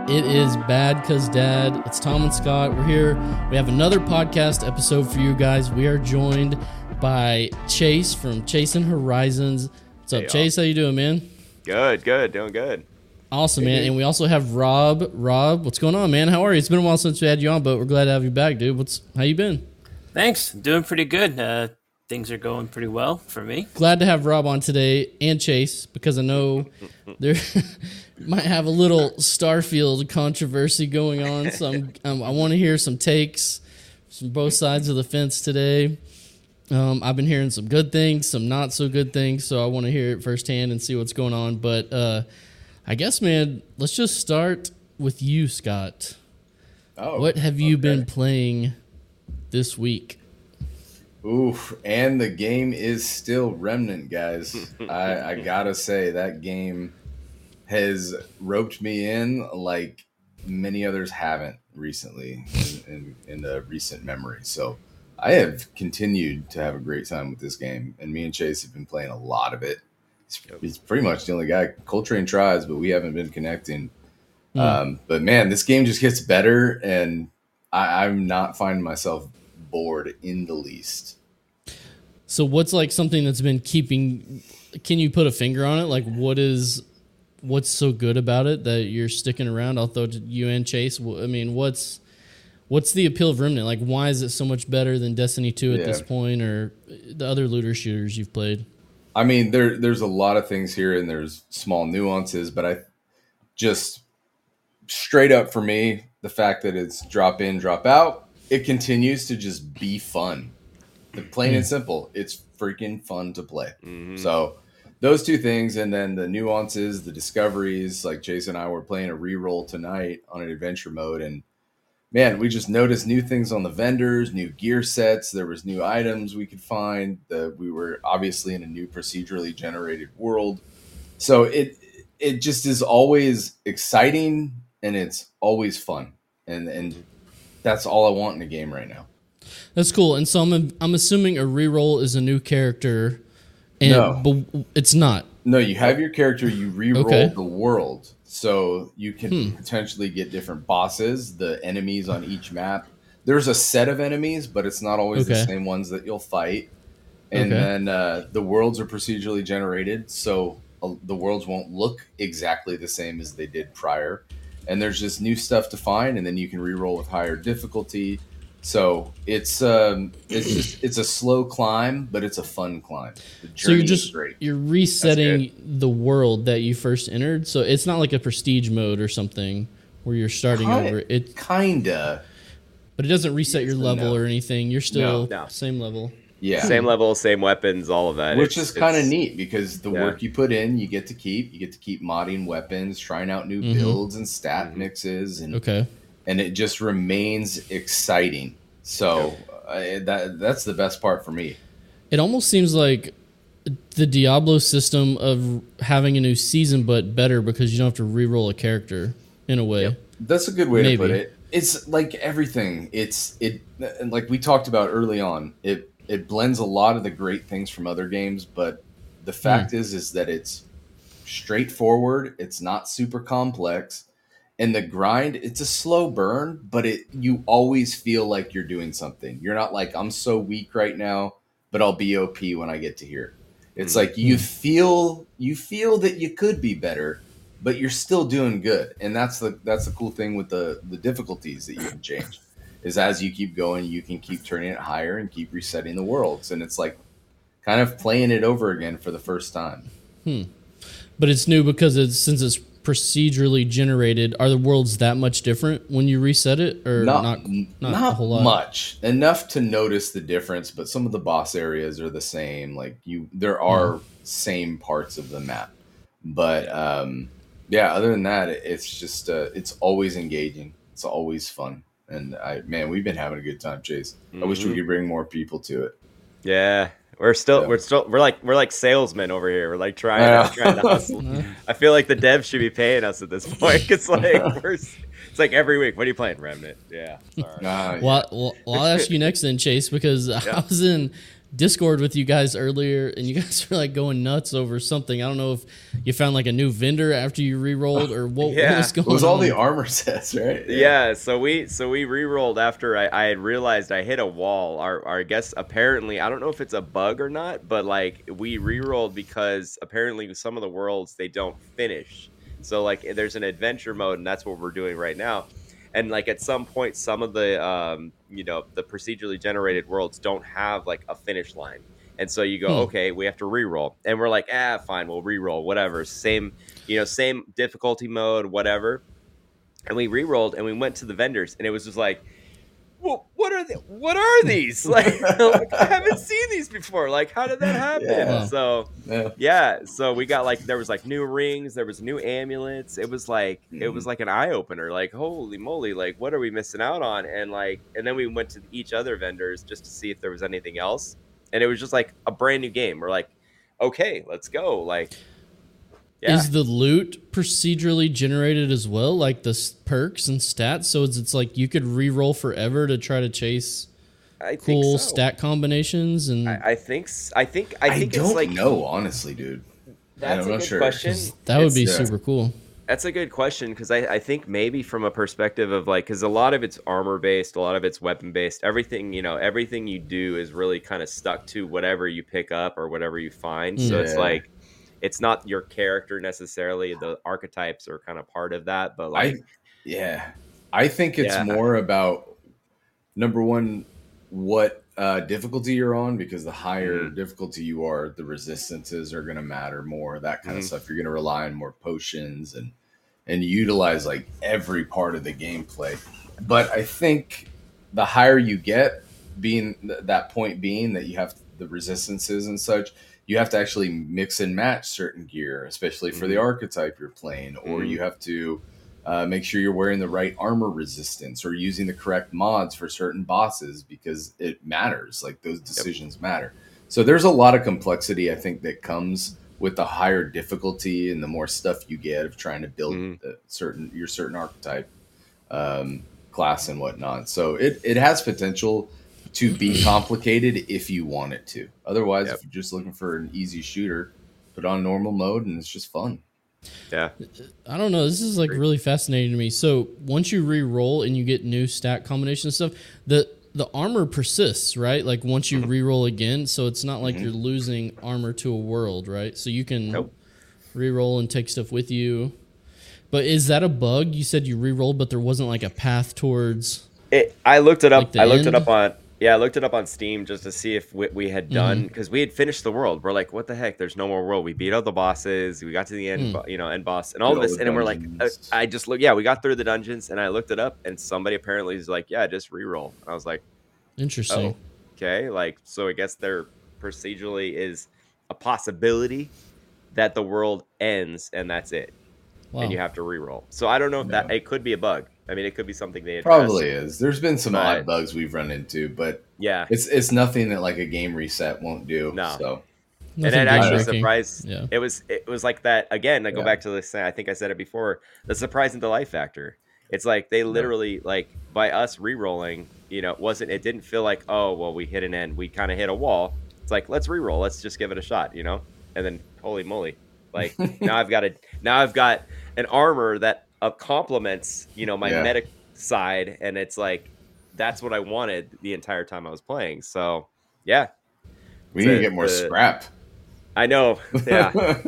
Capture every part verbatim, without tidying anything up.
It is Bad Cuz Dad. It's Tom and Scott. We're here. We have another podcast episode for you guys. We are joined by Chase from Chasing Horizons. What's up, hey, Chase? How you doing, man? Good, good. Doing good. Awesome, man. And we also have Rob. Rob, what's going on, man? How are you? It's been a while since we had you on, but we're glad to have you back, dude. What's how you been? Thanks. Doing pretty good. Uh, things are going pretty well for me. Glad to have Rob on today and Chase because I know there might have a little Starfield controversy going on. So I'm, um, I want to hear some takes from both sides of the fence today. Um, I've been hearing some good things, some not so good things, so I want to hear it firsthand and see what's going on. But uh, I guess, man, let's just start with you, Scott. Oh, what have you okay. been playing this week? Oof, and the game is still Remnant, guys. I, I gotta say, that game has roped me in like many others haven't recently in, in, in the recent memory. So I have continued to have a great time with this game, and me and Chase have been playing a lot of it. It's, it's pretty much the only guy. Coltrane tries, but we haven't been connecting. Mm. Um, but man, this game just gets better, and I, I'm not finding myself bored in the least. So what's like something that's been keeping, can you put a finger on it? Like what is, what's so good about it that you're sticking around? I'll throw it to you and Chase. I mean, what's, what's the appeal of Remnant? Like why is it so much better than Destiny two at yeah. this point or the other looter shooters you've played? I mean, there there's a lot of things here and there's small nuances, but I just straight up for me, the fact that it's drop in, drop out, it continues to just be fun. Plain and simple, it's freaking fun to play. Mm-hmm. So those two things, and then the nuances, the discoveries, like Jason and I were playing a reroll tonight on an adventure mode, and man, we just noticed new things on the vendors, new gear sets. There was new items we could find. The, we were obviously in a new procedurally generated world. So it it just is always exciting, and it's always fun. And and that's all I want in a game right now. That's cool. And so I'm I'm assuming a reroll is a new character. And, no. But it's not. No, you have your character, you reroll okay. the world. So you can hmm. potentially get different bosses, the enemies on each map. There's a set of enemies, but it's not always okay. the same ones that you'll fight. And okay. then uh, the worlds are procedurally generated, so uh, the worlds won't look exactly the same as they did prior. And there's just new stuff to find, and then you can reroll with higher difficulty. So it's um it's just it's a slow climb, but it's a fun climb. The journey so you're just is great. You're resetting the world that you first entered. So it's not like a prestige mode or something where you're starting Kind, over. It kinda, but it doesn't reset your level no. or anything. You're still no, no. same level. Yeah, same level, same weapons, all of that. Which it's, is kind of neat because the yeah. work you put in, you get to keep. You get to keep modding weapons, trying out new mm-hmm. builds and stat mm-hmm. mixes, and okay. and it just remains exciting. So uh, that that's the best part for me. It almost seems like the Diablo system of having a new season, but better because you don't have to re-roll a character in a way. Yep. That's a good way Maybe. to put it. It's like everything. It's it and like we talked about early on. It it blends a lot of the great things from other games, but the fact mm. is is that it's straightforward. It's not super complex. And the grind, it's a slow burn, but it you always feel like you're doing something. You're not like, I'm so weak right now, but I'll be O P when I get to here. It's mm-hmm. like you feel you feel that you could be better, but you're still doing good. And that's the that's the cool thing with the, the difficulties that you can change. Is as you keep going, you can keep turning it higher and keep resetting the worlds. And it's like kind of playing it over again for the first time. Hmm. But it's new because it's since it's procedurally generated. Are the worlds that much different when you reset it, or not not, not, not a whole lot? Much enough to notice the difference, but some of the boss areas are the same. Like you there are mm. same parts of the map, but um yeah other than that, it's just uh, it's always engaging, it's always fun, and I man we've been having a good time, Chase. mm-hmm. I wish we could bring more people to it. Yeah. We're still, yeah. we're still, we're like, we're like salesmen over here. We're like trying, yeah. trying to hustle. I feel like the devs should be paying us at this point. It's like, we're, it's like every week. What are you playing, Remnant? Yeah. Sorry. Uh, well, well, well, I'll ask you next then, Chase, because yeah. I was in Discord with you guys earlier, and you guys were like going nuts over something. I don't know if you found like a new vendor after you re-rolled or what, Yeah. what was going on. It was all the armor sets, right? Yeah, so we so we re-rolled after I, I had realized I hit a wall. Our, our I guess apparently, I don't know if it's a bug or not, but like we re-rolled because apparently some of the worlds they don't finish. So like there's an adventure mode, and that's what we're doing right now. And like at some point, some of the um, you know the procedurally generated worlds don't have like a finish line, and so you go, Hmm. okay, we have to re-roll, and we're like, ah, fine, we'll re-roll, whatever, same you know same difficulty mode, whatever. And we re-rolled, and we went to the vendors, and it was just like, well, what are they, what are these? Like, like, I haven't seen these before. Like, how did that happen? Yeah. So Yeah. yeah, so we got like there was like new rings, there was new amulets. It was like it was like an eye opener. Like, holy moly, like what are we missing out on? And like, and then we went to each other vendors just to see if there was anything else, and it was just like a brand new game. We're like, okay, let's go. Like, yeah. Is the loot procedurally generated as well, like the s- perks and stats? So it's, it's like you could re-roll forever to try to chase I cool think so. stat combinations, and I, I think s- I think I I, think don't it's like know, honestly, dude. that's I'm a not good sure. question. that would It's- be yeah. super cool. That's a good question because I, I think maybe from a perspective of like because a lot of it's armor based, a lot of it's weapon based. Everything you know, everything you do is really kind of stuck to whatever you pick up or whatever you find. So it's Yeah. like it's not your character necessarily. The archetypes are kind of part of that, but like I, yeah, I think it's Yeah. more about number one, what uh, difficulty you're on, because the higher Mhm. difficulty you are, the resistances are going to matter more. That kind Mhm. of stuff. You're going to rely on more potions and and utilize like every part of the gameplay. But I think the higher you get, being th- that point being that you have the resistances and such, you have to actually mix and match certain gear, especially for the Mhm. archetype you're playing, or Mhm. you have to uh, make sure you're wearing the right armor resistance or using the correct mods for certain bosses because it matters. Like those decisions matter. So there's a lot of complexity, I think, that comes with the higher difficulty and the more stuff you get of trying to build Mhm. a certain your certain archetype, um, class and whatnot. So it, it has potential to be complicated if you want it to. Otherwise, Yep. if you're just looking for an easy shooter, put on normal mode and it's just fun. yeah, I don't know. This is like really fascinating to me. So once you re-roll and you get new stat combination stuff, the the armor persists, right? Like once you re-roll again, so it's not like you're losing armor to a world, right? So you can Nope. re-roll and take stuff with you. But is that a bug? You said you re-rolled, but there wasn't like a path towards. It, I looked it up. Like the I looked end? it up on yeah, I looked it up on Steam just to see if we, we had done because we had finished the world. We're like, what the heck? There's no more world. We beat out the bosses. We got to the end, Hmm. bo- you know, end boss and all Did of all this, the and then we're like, uh, dungeons. I just look. Yeah, we got through the dungeons, and I looked it up, and somebody apparently is like, yeah, just re-roll. And I was like, Interesting. oh, okay. Like, so I guess there procedurally is a possibility that the world ends and that's it, Wow. and you have to re-roll. So I don't know if that Yeah. it could be a bug. I mean, it could be something they addressed. Probably is. There's been some But- odd bugs we've run into, but Yeah. it's it's nothing that like a game reset won't do. No. So And Nothing it actually game-breaking. surprised. Yeah. It was it was like that again. I go Yeah. back to this. I think I said it before. The surprise and delight factor. It's like they literally like by us re-rolling. You know, it wasn't. It didn't feel like oh well we hit an end. We kind of hit a wall. It's like let's re-roll. Let's just give it a shot. You know. And then holy moly, like now I've got a now I've got an armor that uh, complements you know my Yeah. medic side, and it's like that's what I wanted the entire time I was playing. So yeah, we need The- to get more the- scrap. I know. Yeah.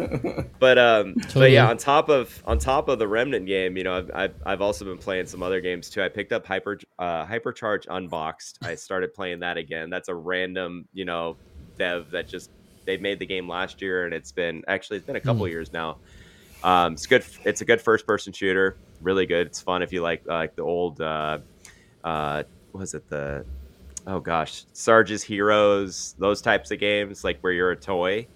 But um, but Totally. yeah, on top of on top of the Remnant game, you know, I've, I've I've also been playing some other games too. I picked up Hyper uh, Hypercharge Unboxed. I started playing that again. That's a random, you know, dev that just they made the game last year, and it's been actually it's been a couple Hmm. years now. Um, it's good. It's a good first person shooter. Really good. It's fun if you like uh, like the old uh, uh, what was it the oh gosh Sarge's Heroes, those types of games like where you're a toy.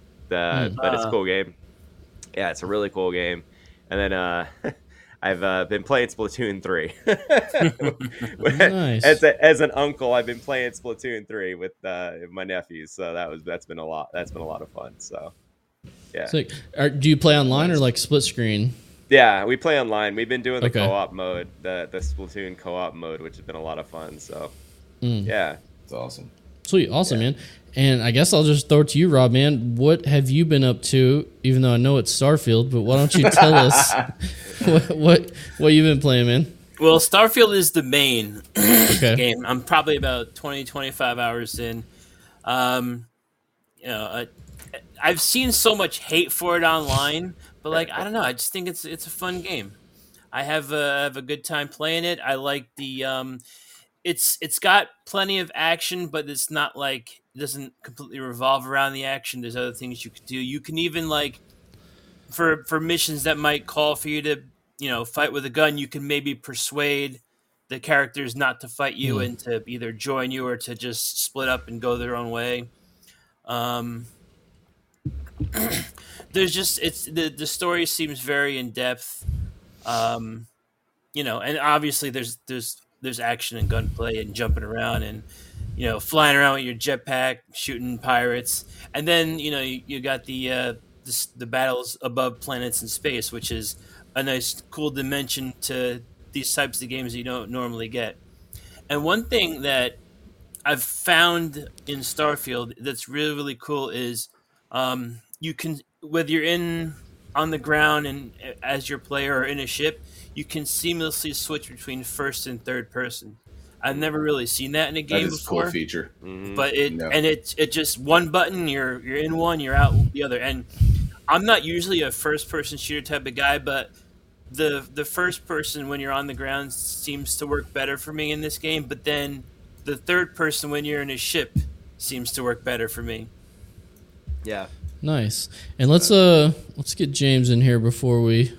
The, Hmm. but it's a Uh. cool game. Yeah, it's a really cool game. And then uh, I've uh, been playing Splatoon three. Nice. As, a, as an uncle, I've been playing Splatoon three with uh, my nephews. So that was that's been a lot. That's been a lot of fun. So yeah, So, are, do you play online or like split screen? yeah, we play online. We've been doing the Okay. co-op mode, the the Splatoon co-op mode, which has been a lot of fun. So Mm. yeah, It's awesome. Sweet, awesome, man. And I guess I'll just throw it to you, Rob, man. What have you been up to? Even though I know it's Starfield, but why don't you tell us what, what what you've been playing, man? Well, Starfield is the main Okay. game. I'm probably about twenty, twenty-five hours in. Um, you know, I, I've seen so much hate for it online, but like I don't know. I just think it's it's a fun game. I have a, have a good time playing it. I like the um, it's it's got plenty of action, but it's not like it doesn't completely revolve around the action. There's other things you could do. You can even like for for missions that might call for you to, you know, fight with a gun, you can maybe persuade the characters not to fight you Mm. and to either join you or to just split up and go their own way. Um, there's just it's the the story seems very in depth. Um, you know, and obviously there's there's there's action and gunplay and jumping around and, you know, flying around with your jetpack, shooting pirates, and then, you know, you, you got the uh, the, the battles above planets in space, which is a nice, cool dimension to these types of games you don't normally get. And one thing that I've found in Starfield that's really, really cool is um, you can, whether you're in on the ground and as your player or in a ship, you can seamlessly switch between first and third person. I've never really seen that in a That game is a before. cool feature. Mhm. But it Yeah. and it it just one button, you're you're in one, you're out the other. And I'm not usually a first person shooter type of guy, but the the first person when you're on the ground seems to work better for me in this game. But then the third person when you're in a ship seems to work better for me. Yeah. Nice. And let's uh let's get James in here before we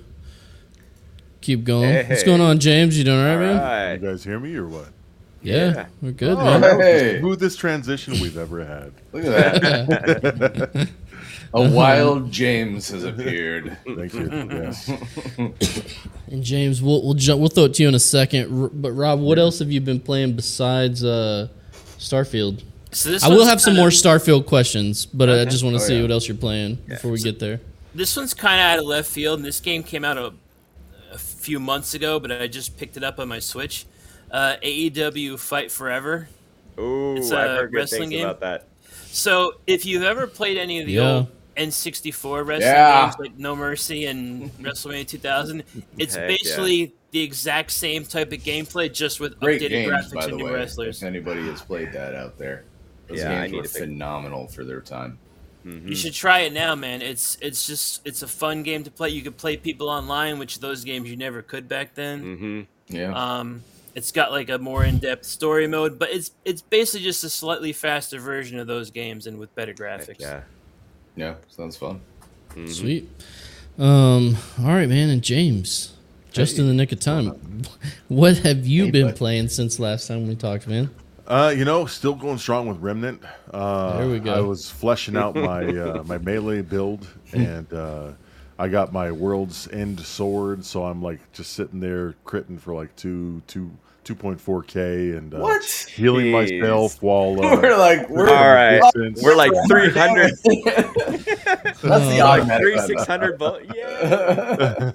keep going. Hey, What's hey. going on, James? You doing all right, All man? right. You guys hear me or what? Yeah, Yeah. we're good, Oh, man. that was Hey. the smoothest transition we've ever had. Look at that. A wild James has appeared. Thank you. Yes. And James, we'll we'll jump, we'll throw it to you in a second. R- But Rob, what else have you been playing besides uh, Starfield? So this I will one's have some kinda- more Starfield questions, but I Okay. just want to Oh, see yeah. what else you're playing before we get there. This one's kind of out of left field, and this game came out a, a few months ago, but I just picked it up on my Switch. Uh, A E W Fight Forever. Ooh, It's I've a heard good wrestling things game. about that. So if you've ever played any of the Yeah. old N sixty-four wrestling Yeah. games like No Mercy and WrestleMania two thousand, it's Heck basically the exact same type of gameplay, just with Great updated games, graphics by and the new way. wrestlers. If anybody has played that out there, those Yeah, I games need were to pick- phenomenal for their time. You should try it now, man. It's it's just it's a fun game to play. You could play people online, which those games you never could back then. Mm-hmm. Yeah. Um, it's got like a more in-depth story mode, but it's it's basically just a slightly faster version of those games and with better graphics. Yeah. yeah. Sounds fun. Sweet. Um. All right, man. And James, just in the nick of time, what have you Hey, been bud. playing since last time we talked, man? Uh, you know, still going strong with Remnant. Uh, There we go. I was fleshing out my uh, my melee build, and uh, I got my World's End sword, so I'm like just sitting there critting for like two two two point four k and uh, What? healing Jeez. myself while uh, we're like, we're All right. distance. We're like three hundred. That's the Uh, automatic Three button. six hundred bullets. Yeah.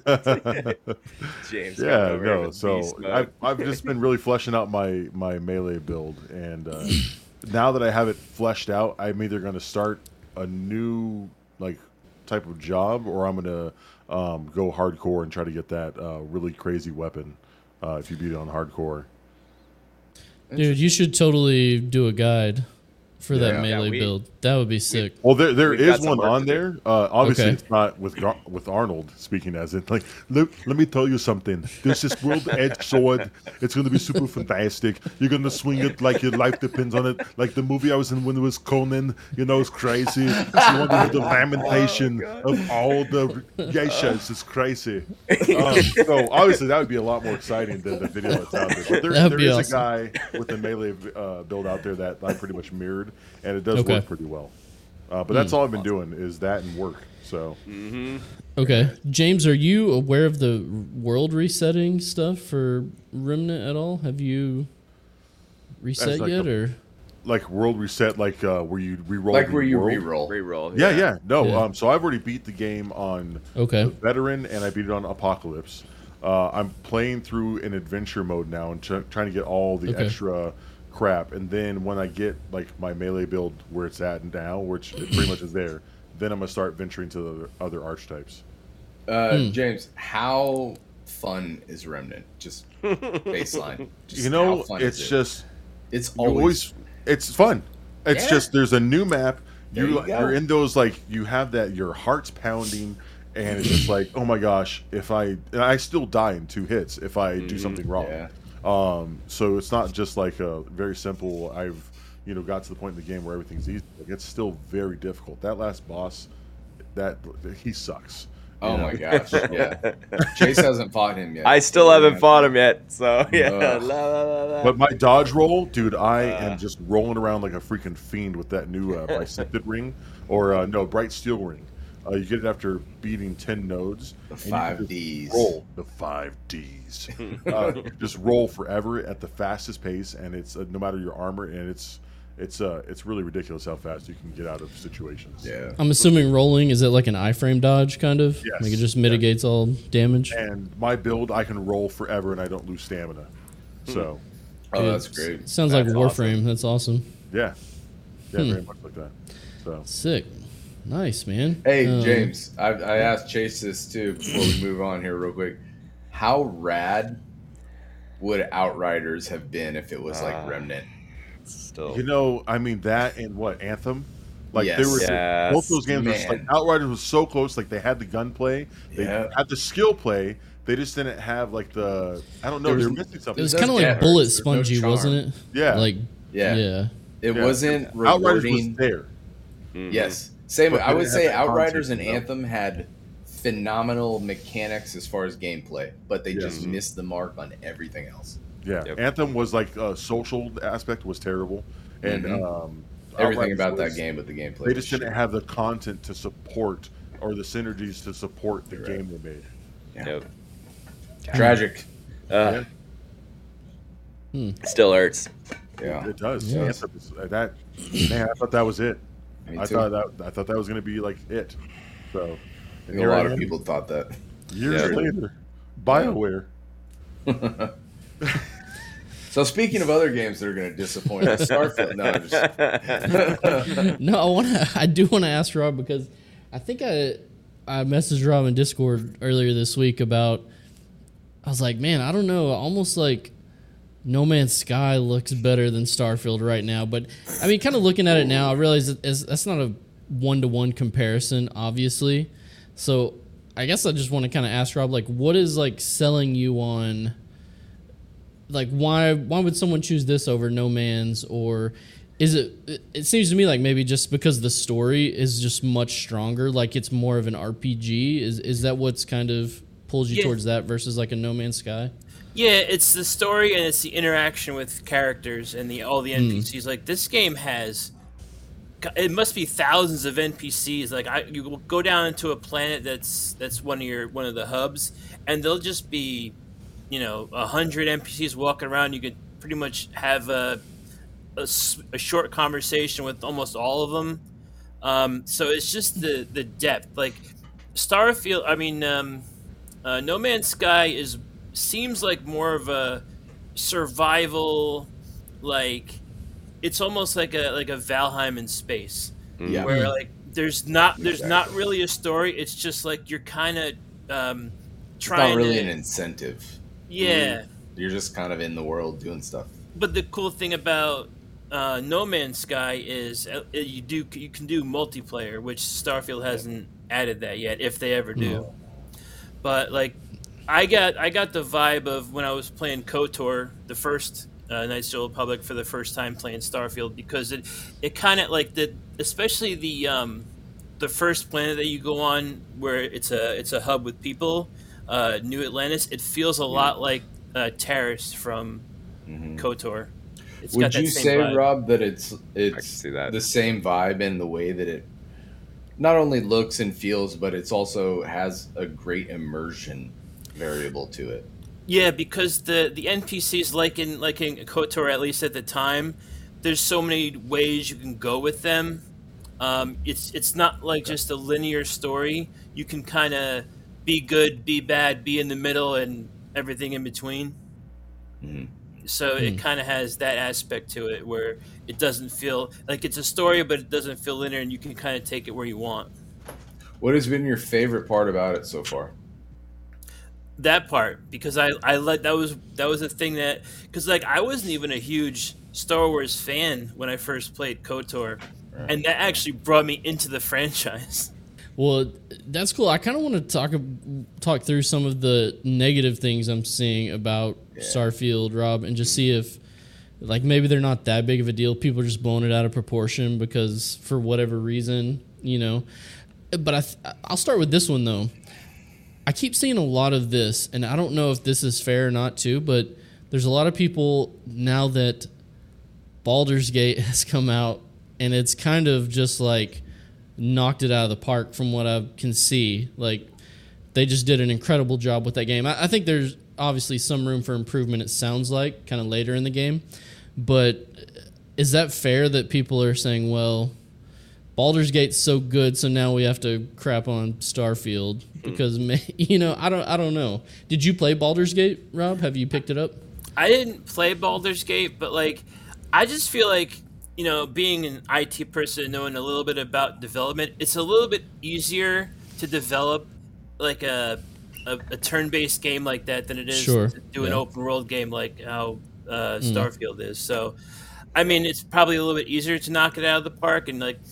James. Yeah, coming over here no. with So beast mode. I've, I've just been really fleshing out my my melee build, and uh, now that I have it fleshed out, I'm either going to start a new like type of job, or I'm going to um, go hardcore and try to get that uh, really crazy weapon. Uh, if you beat it on hardcore, Dude, you should totally do a guide for that Yeah. melee Yeah, we- build. That would be sick. well, there there We've is got some one work on to do. there. Uh, obviously, Okay. it's not with Gar- with Arnold speaking as it. Like, let, let me tell you something. There's this world edge sword. It's going to be super fantastic. You're going to swing it like your life depends on it. Like the movie I was in when it was Conan. You know, it's crazy. You want to hear the lamentation of all the geishas. It's crazy. Um, so obviously, that would be a lot more exciting than the video that's out there. But there, That'd there be is awesome. a guy with a melee uh, build out there that I pretty much mirrored, and it does Okay. work pretty well. Uh, but that's all I've been doing is that and work. So Okay, James, are you aware of the world resetting stuff for Remnant at all? Have you reset As like yet, a- or like world reset, like uh, where you re-roll, like the where you world. re-roll. Reroll. Yeah, yeah, no. Yeah. Um, so I've already beat the game on okay? Veteran, and I beat it on Apocalypse. Uh, I'm playing through an adventure mode now and tr- trying to get all the Okay. extra crap, and then when I get like my melee build where it's at now, which it pretty much is there, then I'm gonna start venturing to the other, other archetypes. Uh, Hmm. James, how fun is Remnant? Just baseline. Just You how know, fun it's is it? just it's you always, always it's fun. It's Yeah. just there's a new map. There You, you go. you're in those like you have that your heart's pounding, and it's just like oh my gosh, if I and I still die in two hits if I do Mhm. something wrong. yeah. Um, so it's not just like a very simple. I've you know got to the point in the game where everything's easy. Like, it's still very difficult. That last boss, that he sucks. you Oh know? my gosh, yeah. Chase hasn't fought him yet. I still haven't fought him yet, so yeah. Ugh. La, la, la, la. But my dodge roll, dude, I Uh. am just rolling around like a freaking fiend with that new uh, Bicepted ring, or uh, no, Bright Steel ring. Uh, you get it after beating ten nodes. The and you five just Ds. Roll the five Ds. uh, you just roll forever at the fastest pace, and it's uh, no matter your armor, and it's it's uh it's really ridiculous how fast you can get out of situations. Yeah. I'm assuming rolling is it like an iframe dodge kind of? Yes. Like it just mitigates all damage. And my build, I can roll forever, and I don't lose stamina. So Oh, Dude, that's great. Sounds like That's Warframe. awesome. That's awesome. yeah, yeah, Hmm. very much like that. So Sick. Nice, man. Hey, Um, James, I, I asked Chase this too before we move on here real quick. How rad would Outriders have been if it was like Ah. Remnant? Still. you know, I mean that and what Anthem. Like Yes. they were Yes. both those games. Were just, like Man. Outriders was so close. Like they had the gunplay, they Yeah. had the skill play. They just didn't have like the I don't know. There They was- were missing It something. was does kind of get like hurt. bullet There's no spongy, charm. wasn't it? Yeah. Like Yeah. yeah. It Yeah. wasn't Outriders rewarding. was there. Mhm. Yes. Same. But I they would didn't say have that Outriders concept, and you know? Anthem had phenomenal mechanics as far as gameplay, but they Yeah. just Mhm. missed the mark on everything else. Yeah, Yep. Anthem was like a social aspect was terrible, and Mhm. um, Everything Outriders about that was- game, but the gameplay. They was just didn't shit. have the content to support or the synergies to support the You're game they made. Yeah. Yep. Tragic. Uh, Hmm. Still hurts. Yeah. It does. Yeah. Anthem is, uh, that man, I thought that was it. Me I too. thought that I thought that was going to be like it. So I think a here lot I of am. people thought that. years Yeah. later, Bioware. So speaking of other games that are going to disappoint us, Starfield. No, I'm just. No, I want to. I do want to ask Rob because I think I I messaged Rob in Discord earlier this week about. I was like, man, I don't know. Almost like No Man's Sky looks better than Starfield right now. But I mean, kind of looking at it now, I realize that it's- that's not a one to one comparison, obviously. So I guess I just want to kind of ask Rob, like, what is like selling you on? Like, why why would someone choose this over No Man's, or is it? It it seems to me like maybe just because the story is just much stronger, like it's more of an R P G. Is is that what's kind of pulls you Yeah. towards that versus like a No Man's Sky? Yeah, it's the story and it's the interaction with characters and the all the N P Cs. Like this game has, it must be thousands of N P Cs. Like I, you will go down into a planet that's that's one of your one of the hubs, and there'll just be, you know, a hundred N P Cs walking around. You could pretty much have a, a s- a short conversation with almost all of them. Um, so it's just the the depth. Like Starfield, I mean, um, uh, No Man's Sky is seems like more of a survival, like it's almost like a like a Valheim in space, Yeah. where like there's not there's Exactly. not really a story. It's just like you're kind of um, It's trying not really to an incentive. yeah. You're just kind of in the world doing stuff. But the cool thing about uh, No Man's Sky is uh, you do you can do multiplayer, which Starfield hasn't added that yet, if they ever do. But like, I got I got the vibe of when I was playing KOTOR, the first uh, Knights of the Old Republic, for the first time playing Starfield, because it it kind of like the especially the um, the first planet that you go on where it's a it's a hub with people, uh, New Atlantis. It feels a lot like uh, Terrace from Mhm. KOTOR. It's got Would that you same say, vibe. Rob, that it's it's see that. the same vibe in the way that it not only looks and feels, but it's also has a great immersion variable to it? Yeah, because the the N P Cs, like in like in KOTOR, at least at the time, there's so many ways you can go with them. Um, it's it's not like just a linear story. You can kind of be good, be bad, be in the middle, and everything in between. Mhm. So it kind of has that aspect to it where it doesn't feel like it's a story, but it doesn't feel linear, and you can kind of take it where you want. What has been your favorite part about it so far? That part, because I I let that was that was a thing that because like I wasn't even a huge Star Wars fan when I first played KOTOR, right. And that actually brought me into the franchise. Well, that's cool. I kind of want to talk talk through some of the negative things I'm seeing about yeah. Starfield, Rob, and just see if, like, maybe they're not that big of a deal. People are just blowing it out of proportion because for whatever reason, you know. But I th- I'll start with this one, though. I keep seeing a lot of this, and I don't know if this is fair or not, too, but there's a lot of people now that Baldur's Gate has come out, and it's kind of just like knocked it out of the park from what I can see. Like, they just did an incredible job with that game. I, I think there's obviously some room for improvement, it sounds like, kind of later in the game. But is that fair that people are saying, well, Baldur's Gate's so good, so now we have to crap on Starfield? Because, you know, I don't I don't know. Did you play Baldur's Gate, Rob? Have you picked it up? I didn't play Baldur's Gate, but, like, I just feel like, you know, being an I T person, knowing a little bit about development, it's a little bit easier to develop like a a, a turn-based game like that than it is sure. to do yeah. an open-world game like how uh, Starfield mm. is. So, I mean, it's probably a little bit easier to knock it out of the park. And like,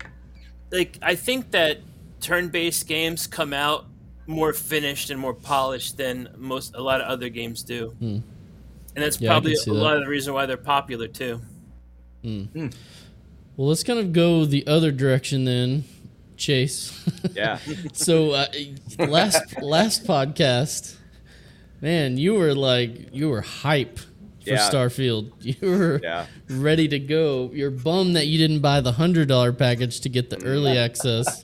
like I think that turn-based games come out more finished and more polished than most a lot of other games do, mm. and that's yeah, probably a that. lot of the reason why they're popular too. Mm. Mm. Well, let's kind of go the other direction then, Chase. Yeah. So uh, last last podcast, man, you were like you were hype for yeah. Starfield. You were yeah. ready to go. You're bummed that you didn't buy the hundred dollar package to get the early access,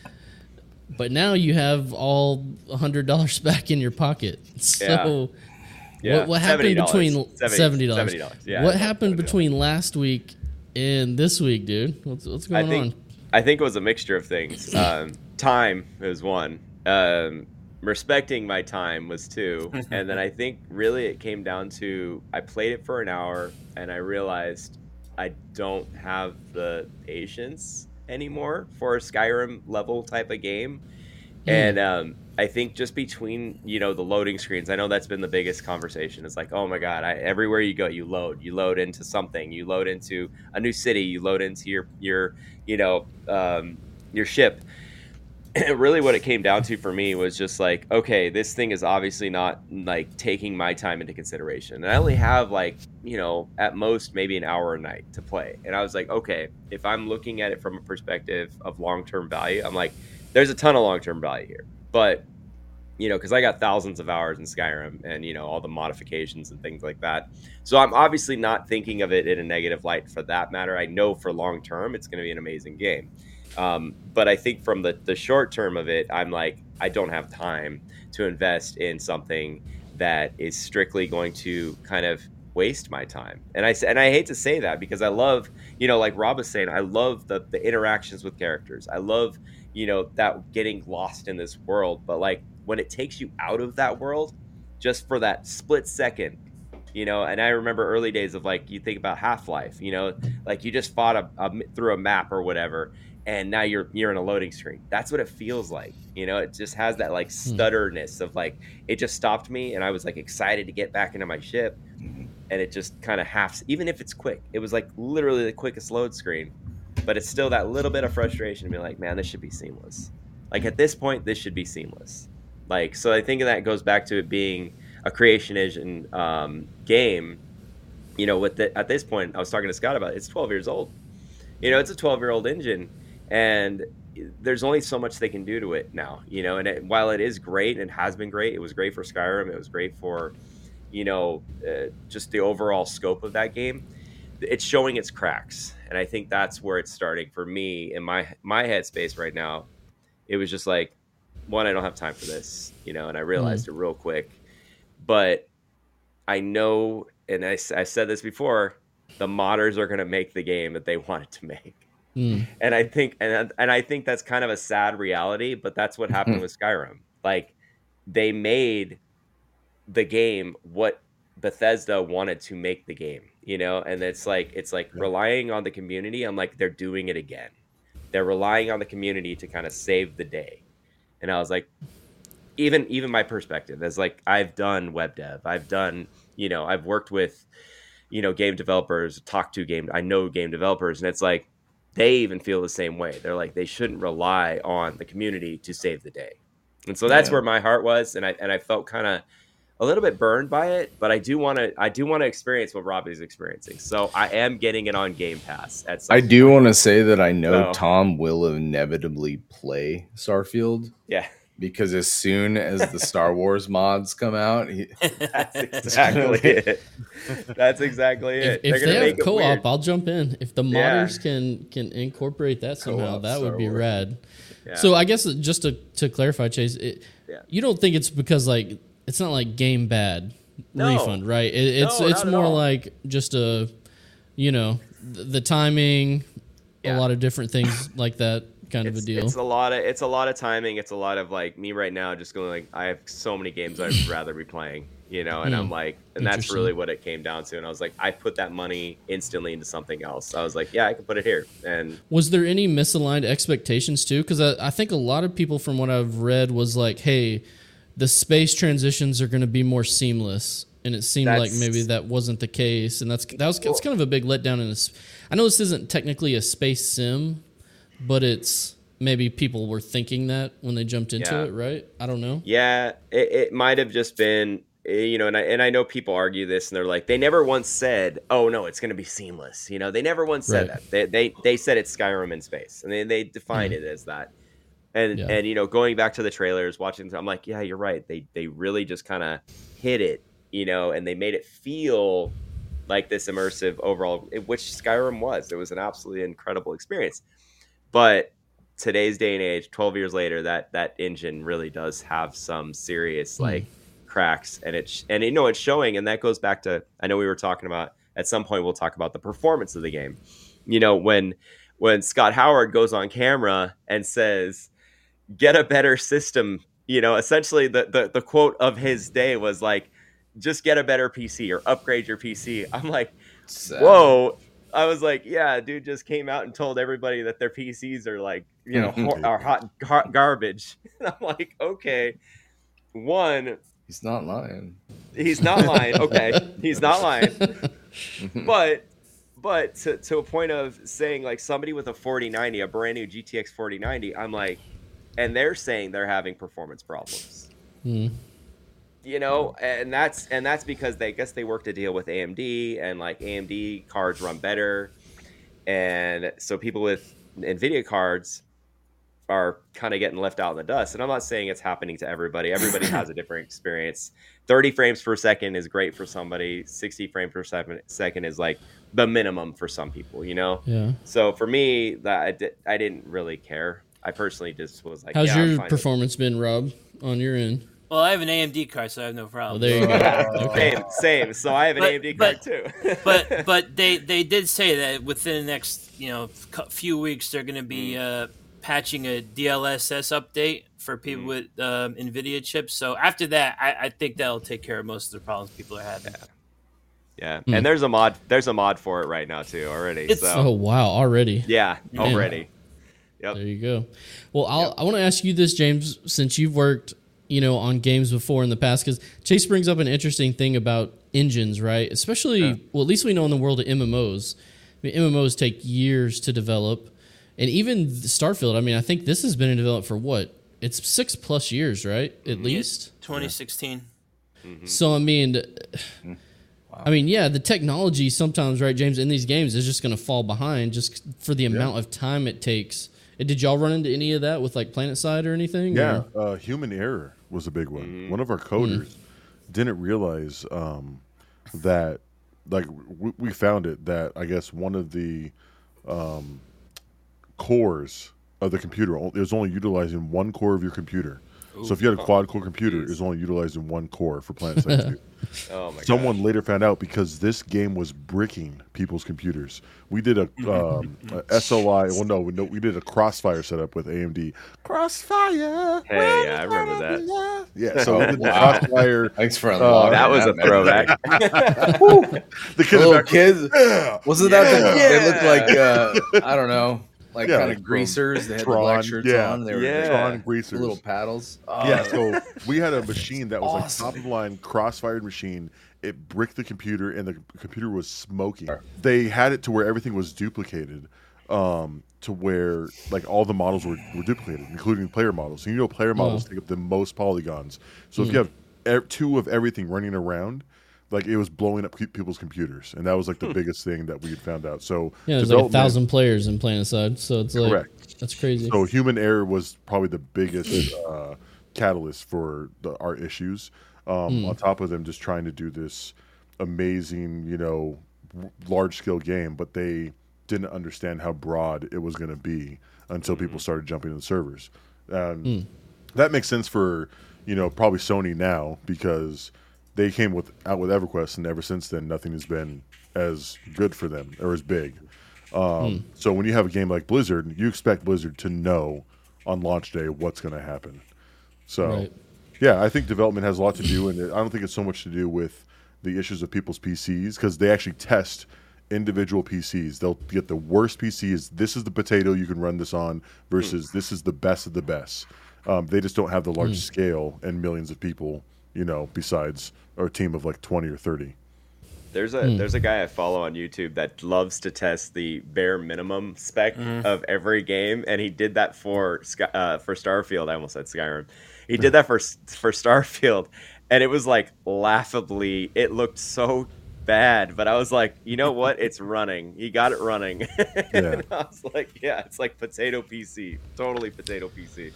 but now you have all a hundred dollars back in your pocket. So. Yeah. Yeah, what, what happened between seventy dollars? seventy dollars. Yeah, what happened between last week and this week, dude? What's what's going I think, on? I think it was a mixture of things. Um, time is one. Um, respecting my time was two, and then I think really it came down to I played it for an hour and I realized I don't have the patience anymore for a Skyrim level type of game, mm. and um, I think just between, you know, the loading screens, I know that's been the biggest conversation. It's like, oh my God, I, everywhere you go, you load, you load into something, you load into a new city, you load into your, your, you know, um, your ship. And really what it came down to for me was just like, okay, this thing is obviously not like taking my time into consideration. And I only have like, you know, at most maybe an hour a night to play. And I was like, okay, if I'm looking at it from a perspective of long-term value, I'm like, there's a ton of long-term value here. But, you know, because I got thousands of hours in Skyrim and, you know, all the modifications and things like that. So I'm obviously not thinking of it in a negative light for that matter. I know for long term, it's going to be an amazing game. Um, but I think from the, the short term of it, I'm like, I don't have time to invest in something that is strictly going to kind of waste my time. And I, and I hate to say that because I love, you know, like Rob was saying, I love the, the interactions with characters. I love, you know, that getting lost in this world. But like when it takes you out of that world just for that split second, you know, and I remember early days of like, you think about Half-Life, you know, like you just fought a, a, through a map or whatever. And now you're you're in a loading screen. That's what it feels like. You know, it just has that like stutterness of like, it just stopped me and I was like excited to get back into my ship. And it just kind of half, even if it's quick, it was like literally the quickest load screen. But it's still that little bit of frustration to be like, man, this should be seamless. Like at this point, this should be seamless. Like, so I think that goes back to it being a creation engine um, game. You know, with the, at this point, I was talking to Scott about it, it's twelve years old. You know, it's a twelve year old engine. And there's only so much they can do to it now, you know, and it, while it is great and has been great, it was great for Skyrim. It was great for, you know, uh, just the overall scope of that game. It's showing its cracks. And I think that's where it's starting for me in my, my headspace right now. It was just like, one, I don't have time for this, you know, and I realized mm. it real quick. But I know, and I, I said this before, the modders are going to make the game that they wanted to make. Mm. And I think, and and I think that's kind of a sad reality, but that's what happened with Skyrim. Like, they made the game what Bethesda wanted to make the game, you know, and it's like it's like Yeah. relying on the community. I'm like, they're doing it again. They're relying on the community to kind of save the day. And I was like, even even my perspective as like I've done web dev, I've done, you know, I've worked with, you know, game developers, talk to game, I know game developers, and it's like they even feel the same way. They're like they shouldn't rely on the community to save the day. And so that's Yeah. where my heart was, and I and I felt kind of a little bit burned by it, but I do want to I do want to experience what Robbie's experiencing. So I am getting it on Game Pass at some I do point. want to say that I know So- Tom will inevitably play Starfield Yeah. because as soon as the Star Wars mods come out, he, That's exactly it. That's exactly it. If, if They're gonna they make have it co-op, weird. I'll jump in. If the Yeah. modders can can incorporate that somehow, Co-op that would Star be Wars. rad. Yeah. So I guess just to, to clarify, Chase, it, Yeah. you don't think it's because like it's not like game bad No. refund, right? It, it's No, it's not at more all. like just a, you know, the, the timing, Yeah. a lot of different things like that kind it's, of a deal. It's a lot of it's a lot of timing. It's a lot of like me right now, just going like I have so many games I'd rather be playing, you know. And Hmm. I'm like, and that's Interesting. really what it came down to. And I was like, I put that money instantly into something else. I was like, yeah, I can put it here. And Was there any misaligned expectations too? Because I, I think a lot of people from what I've read was like, hey, the space transitions are going to be more seamless. And it seemed like That's- maybe that wasn't the case. And that's that was it's kind of a big letdown. In this, I know this isn't technically a space sim, but it's maybe people were thinking that when they jumped into Yeah. it, right? I don't know. yeah, it, it might have just been, eh, you know, and I and I know people argue this, and they're like, they never once said, "Oh no, it's going to be seamless." You know, they never once said Right. that. They, they they said it's Skyrim in space, and they they defined it as that. And Yeah. and you know, going back to the trailers, watching, I'm like, yeah, you're right. They they really just kind of hit it, you know, and they made it feel like this immersive overall, which Skyrim was. It was an absolutely incredible experience. But today's day and age, twelve years later, that that engine really does have some serious Hmm. like cracks, and it's and you know it's showing, and that goes back to, I know we were talking about at some point we'll talk about the performance of the game. You know, when when Scott Howard goes on camera and says, "Get a better system," you know, essentially the the, the quote of his day was like, "Just get a better P C or upgrade your P C." I'm like, Sad. whoa. I was like, yeah, dude just came out and told everybody that their P Cs are like, you know, hor- are hot, hot garbage. And I'm like, okay, one, He's not lying. he's not lying. Okay, he's not lying. But but to, to a point of saying like somebody with a forty ninety, a brand new G T X forty ninety, I'm like, and they're saying they're having performance problems. Hmm. You know, and that's and that's because they I guess they worked a deal with A M D, and like A M D cards run better, and so people with NVIDIA cards are kind of getting left out in the dust. And I'm not saying it's happening to everybody. Everybody has a different experience. thirty frames per second is great for somebody. sixty frames per second second is like the minimum for some people. You know. Yeah. So for me, that I, di- I didn't really care. I personally just was like, How's yeah, I'm your fine with- performance been, Rob, on your end? Well, I have an A M D card, so I have no problem. Well, there you go. Okay. Same, same. So I have an But- A M D but- card too. but but they they did say that within the next you know cou- few weeks they're going to be Mm. uh, patching a D L S S update for people Mm. with um, NVIDIA chips. So after that, I, I think that'll take care of most of the problems people are having. yeah, Hmm. and there's a mod. There's a mod for it right now too already. It's- so Oh wow, already. yeah, Man. already. Yep. There you go. Well, I'll, I want to ask you this, James, since you've worked, you know, on games before in the past, because Chase brings up an interesting thing about engines, right? Especially, Yeah. well, at least we know in the world of M M Os. I mean, M M Os take years to develop, and even Starfield. I mean, I think this has been in development for what? It's six plus years, right? At least. twenty sixteen. So I mean, I mean, yeah, the technology sometimes, right, James, in these games is just going to fall behind just for the amount of time it takes. Uh, Did y'all run into any of that with like PlanetSide or anything? Yeah, or- uh, human error was a big one. Mm-hmm. One of our coders didn't realize um, that, like, we, we found it that I guess one of the um, cores of the computer o- is only utilizing one core of your computer. So if you had a quad core computer, it was only utilizing one core for PlanetSide two. Oh my Someone gosh. later found out because this game was bricking people's computers. We did a, um, a S L I. Well, no, we, no, we did a Crossfire setup with A M D. Crossfire. Hey, yeah, I remember that. Yeah, so Oh, we did the wow. Crossfire. Thanks for Uh, unlocking That was a man. throwback. The kid in the Little back, kids. yeah, Wasn't that the, Yeah. they looked like uh, I don't know, like Yeah, kind like of from greasers. They had Tron, the black shirts yeah. on. They were Yeah. Tron greasers. little paddles. Oh, Yeah, so we had a machine that was awesome. like top of the line crossfired machine. It bricked the computer, and the computer was smoking. They had it to where everything was duplicated, um, to where like all the models were, were duplicated, including player models. And you know, player models take up the most polygons. So if you have e- two of everything running around, like it was blowing up pe- people's computers, and that was like the biggest thing that we had found out. So Yeah, there's like a development- thousand players in PlanetSide, so it's like Correct. that's crazy. So human error was probably the biggest uh, catalyst for the, our issues. Um, On top of them just trying to do this amazing, you know, large scale game, but they didn't understand how broad it was going to be until people started jumping in the servers. And that makes sense for, you know, probably Sony now because they came with out with EverQuest, and ever since then, nothing has been as good for them or as big. Um, So when you have a game like Blizzard, you expect Blizzard to know on launch day what's going to happen. So, Right. yeah, I think development has a lot to do, and I don't think it's so much to do with the issues of people's P Cs because they actually test individual P Cs. They'll get the worst P Cs. This is the potato you can run this on versus this is the best of the best. Um, they just don't have the large scale and millions of people, you know, besides a team of like twenty or thirty. There's a there's a guy I follow on YouTube that loves to test the bare minimum spec of every game, and he did that for Sky, uh, for Starfield. I almost said Skyrim. He did that for for Starfield, and it was like laughably. It looked so bad, but I was like, you know what? It's running. He got it running. And I was like, yeah, it's like potato P C, totally potato P C.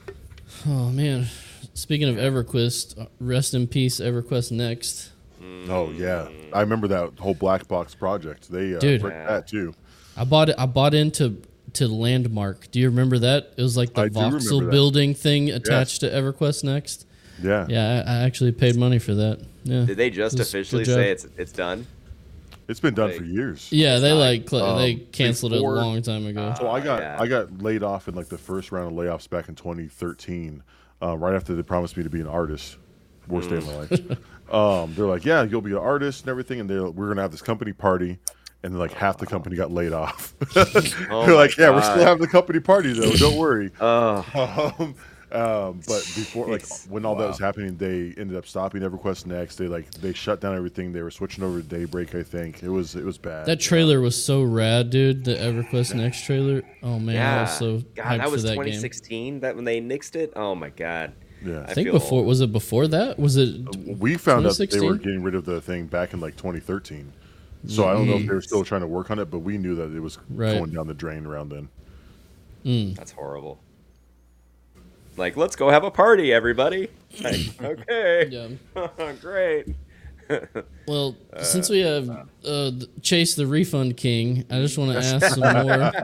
Oh man, speaking of EverQuest, rest in peace, EverQuest Next. Oh yeah, I remember that whole black box project. They uh, Dude. bricked that too. I bought it. I bought into to Landmark. Do you remember that? It was like the I do remember voxel that. building thing attached to EverQuest Next. Yeah, Yeah, I, I actually paid money for that. Yeah. Did they just It was a officially good job. say it's it's done? it's been done Like- for years. Yeah, they not- like cl- um, they canceled before- it a long time ago. So I got yeah. I got laid off in like the first round of layoffs back in twenty thirteen, uh, right after they promised me to be an artist. Worst day of my life. Um, they're like, yeah, you'll be an artist and everything, and they're we're gonna have this company party, and then like half the company got laid off. Oh they're my like, yeah, we're God. still having the company party though. Don't worry. Oh, Um, um, but before, like, Jeez. when all that was happening, they ended up stopping EverQuest Next. They like they shut down everything. They were switching over to Daybreak. I think it was it was bad. That trailer was so rad, dude. The EverQuest Next trailer. Oh man, I yeah. was so God, hyped that was for that twenty game. sixteen. That when they nixed it. Oh my God. yeah, I think feel before old. was it before that? Was it? we found out that they were twenty sixteen? getting rid of the thing back in like twenty thirteen. So I don't know if they were still trying to work on it, but we knew that it was Right. going down the drain around then. That's horrible. Like, let's go have a party, everybody. Like, okay. Yeah. Great. Well, since we have uh, th- Chase the Refund King, I just want to ask some more.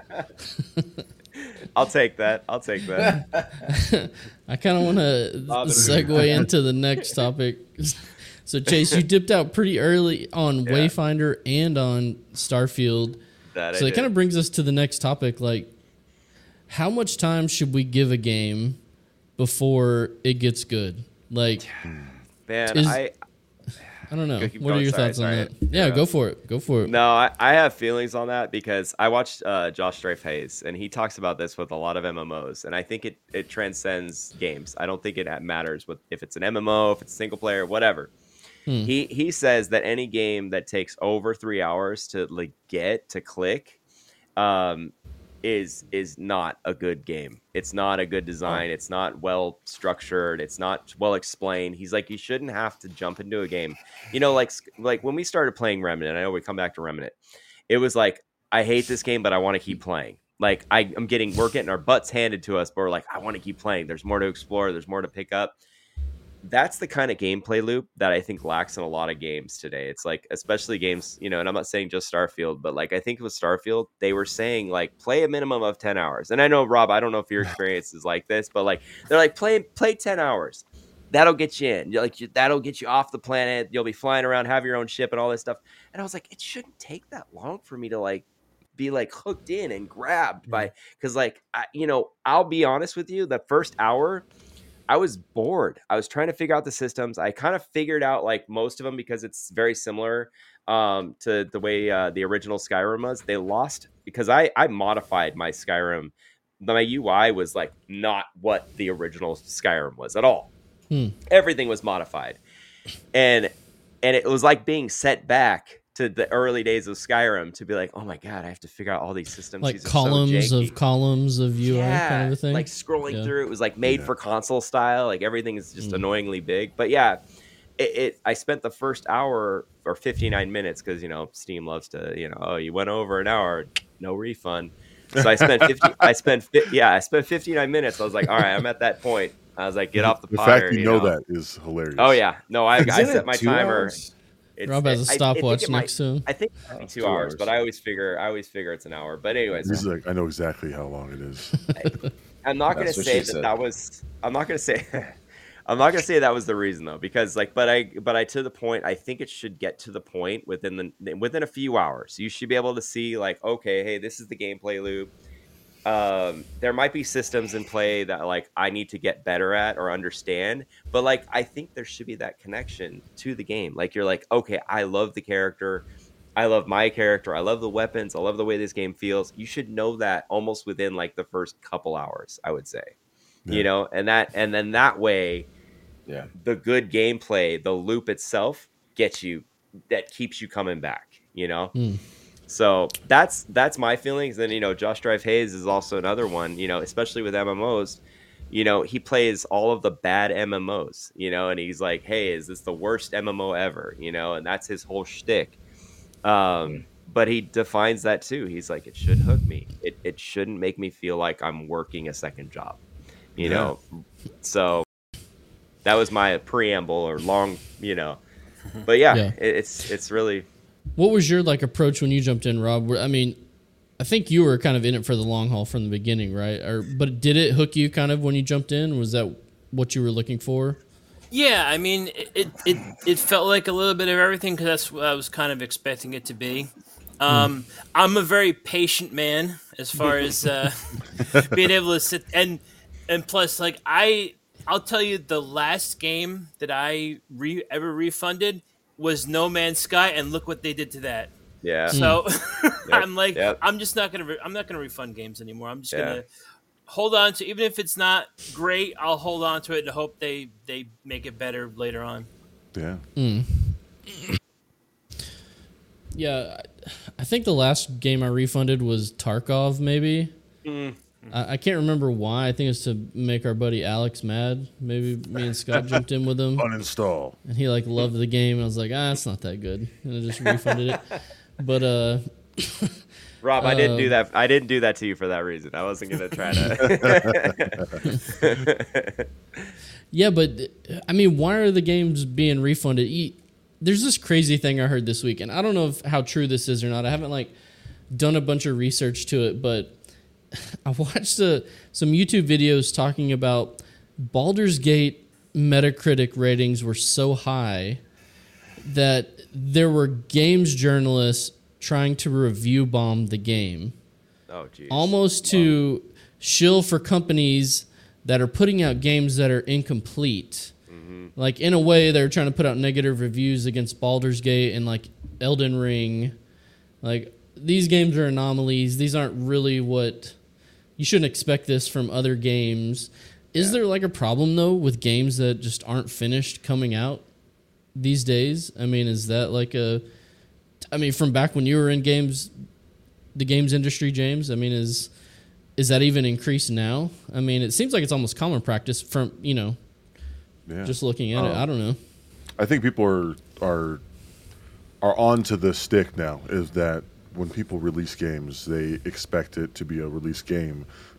I'll take that. I'll take that. I kind of want to Bob and segue into the next topic. So, Chase, you dipped out pretty early on Yeah. Wayfinder and on Starfield. That So I it kind did. of brings us to the next topic. Like, how much time should we give a game before it gets good? Like, Man, is- I I don't know. Go- keep What are going. your Sorry, thoughts on sorry. that? Yeah, Yeah. go for it. Go for it. no, I, I have feelings on that because I watched uh, Josh Strafe Hayes, and he talks about this with a lot of M M Os, and I think it it transcends games. I don't think it matters what if it's an M M O, if it's single player, whatever. Hmm. He he says that any game that takes over three hours to like get to click, um, is is not a good game. It's not a good design. It's not well structured. It's not well explained. He's like, you shouldn't have to jump into a game. You know, like like when we started playing Remnant, I know we come back to Remnant. It was like, I hate this game, but I want to keep playing. Like I, I'm getting, we're getting our butts handed to us, but we're like, I want to keep playing. There's more to explore. There's more to pick up. that's the kind of gameplay loop that I think lacks in a lot of games today. It's like, especially games, you know, and I'm not saying just Starfield, but like I think with Starfield, they were saying like play a minimum of ten hours. And I know, Rob, I don't know if your experience is like this, but like they're like play play ten hours. That'll get you in. You're like you, that'll get you off the planet. You'll be flying around, have your own ship and all this stuff. And I was like, it shouldn't take that long for me to like be like hooked in and grabbed by, because like I, you know, I'll be honest with you, the first hour I was bored. I was trying to figure out the systems. I kind of figured out like most of them because it's very similar um, to the way uh, the original Skyrim was. They lost because I, I modified my Skyrim. My U I was like not what the original Skyrim was at all. Hmm. Everything was modified. And and it was like being set back to the early days of Skyrim to be like, oh my God, I have to figure out all these systems. Like these columns so of columns of U I yeah, kind of a thing. Like scrolling yeah. through, it was like made yeah. for console style. Like everything is just mm. annoyingly big. But yeah, it, it I spent the first hour or fifty-nine minutes because, you know, Steam loves to, you know, oh, you went over an hour, no refund. So I spent fifty. I spent yeah, I spent fifty-nine minutes. I was like, all right, I'm at that point. I was like, get off the, the fire. The fact you, you know, know that is hilarious. Oh yeah, no, I, I set my timer. Hours? It's, Rob has a stopwatch next to him. I think it's oh, two, two hours, hours, but I always figure I always figure it's an hour. But anyways, he's like, I know exactly how long it is. I, I'm not going to say that said. that was. I'm not going to say. I'm not going to say that was the reason though, because like, but I, but I to the point. I think it should get to the point within the within a few hours. You should be able to see like, okay, hey, this is the gameplay loop. Um, there might be systems in play that like I need to get better at or understand, but like I think there should be that connection to the game. Like you're like, okay, I love the character, I love my character, I love the weapons, I love the way this game feels. You should know that almost within like the first couple hours, I would say, yeah. you know, and that and then that way, yeah, the good gameplay, the loop itself gets you, that keeps you coming back, you know. Mm. So that's that's my feelings. And, you know, Josh Drive Hayes is also another one, you know, especially with M M Os, you know, he plays all of the bad M M Os, you know, and he's like, hey, is this the worst M M O ever? You know, and that's his whole shtick. Um, but he defines that too. He's like, it should hook me. It it shouldn't make me feel like I'm working a second job, you yeah. know? So that was my preamble or long, you know, but yeah, yeah. It, it's it's really. What was your like approach when you jumped in, Rob? I mean, I think you were kind of in it for the long haul from the beginning, right? Or but did it hook you kind of when you jumped in? Was that what you were looking for? Yeah, I mean, it it, it felt like a little bit of everything because that's what I was kind of expecting it to be. Um, mm. I'm a very patient man as far as uh, being able to sit and and plus, like I, I'll tell you, the last game that I re, ever refunded was No Man's Sky, and look what they did to that. Yeah. So yep. I'm like, yep. I'm just not gonna, re- I'm not gonna refund games anymore. I'm just yeah. gonna hold on to, even if it's not great, I'll hold on to it and hope they they make it better later on. Yeah. Mm. Yeah, I think the last game I refunded was Tarkov, maybe. Mm. I, I can't remember why. I think it's to make our buddy Alex mad. Maybe me and Scott jumped in with him. Uninstall. And he like loved the game. And I was like, ah, it's not that good. And I just refunded it. But uh, Rob, I uh, didn't do that. I didn't do that to you for that reason. I wasn't gonna try to. Yeah, but I mean, why are the games being refunded? There's this crazy thing I heard this week, and I don't know if, how true this is or not. I haven't like done a bunch of research to it, but I watched uh, some YouTube videos talking about Baldur's Gate Metacritic ratings were so high that there were games journalists trying to review bomb the game. Oh, geez. Almost to wow. shill for companies that are putting out games that are incomplete. Mm-hmm. Like, in a way, they're trying to put out negative reviews against Baldur's Gate and, like, Elden Ring. Like, these games are anomalies. These aren't really what... You shouldn't expect this from other games. Is yeah. there, like, a problem, though, with games that just aren't finished coming out these days? I mean, is that, like, a... I mean, from back when you were in games, the games industry, James, I mean, is is that even increased now? I mean, it seems like it's almost common practice from, you know, yeah. just looking at um, it. I don't know. I think people are are are onto the stick now, is that when people release games, they expect it to be a release game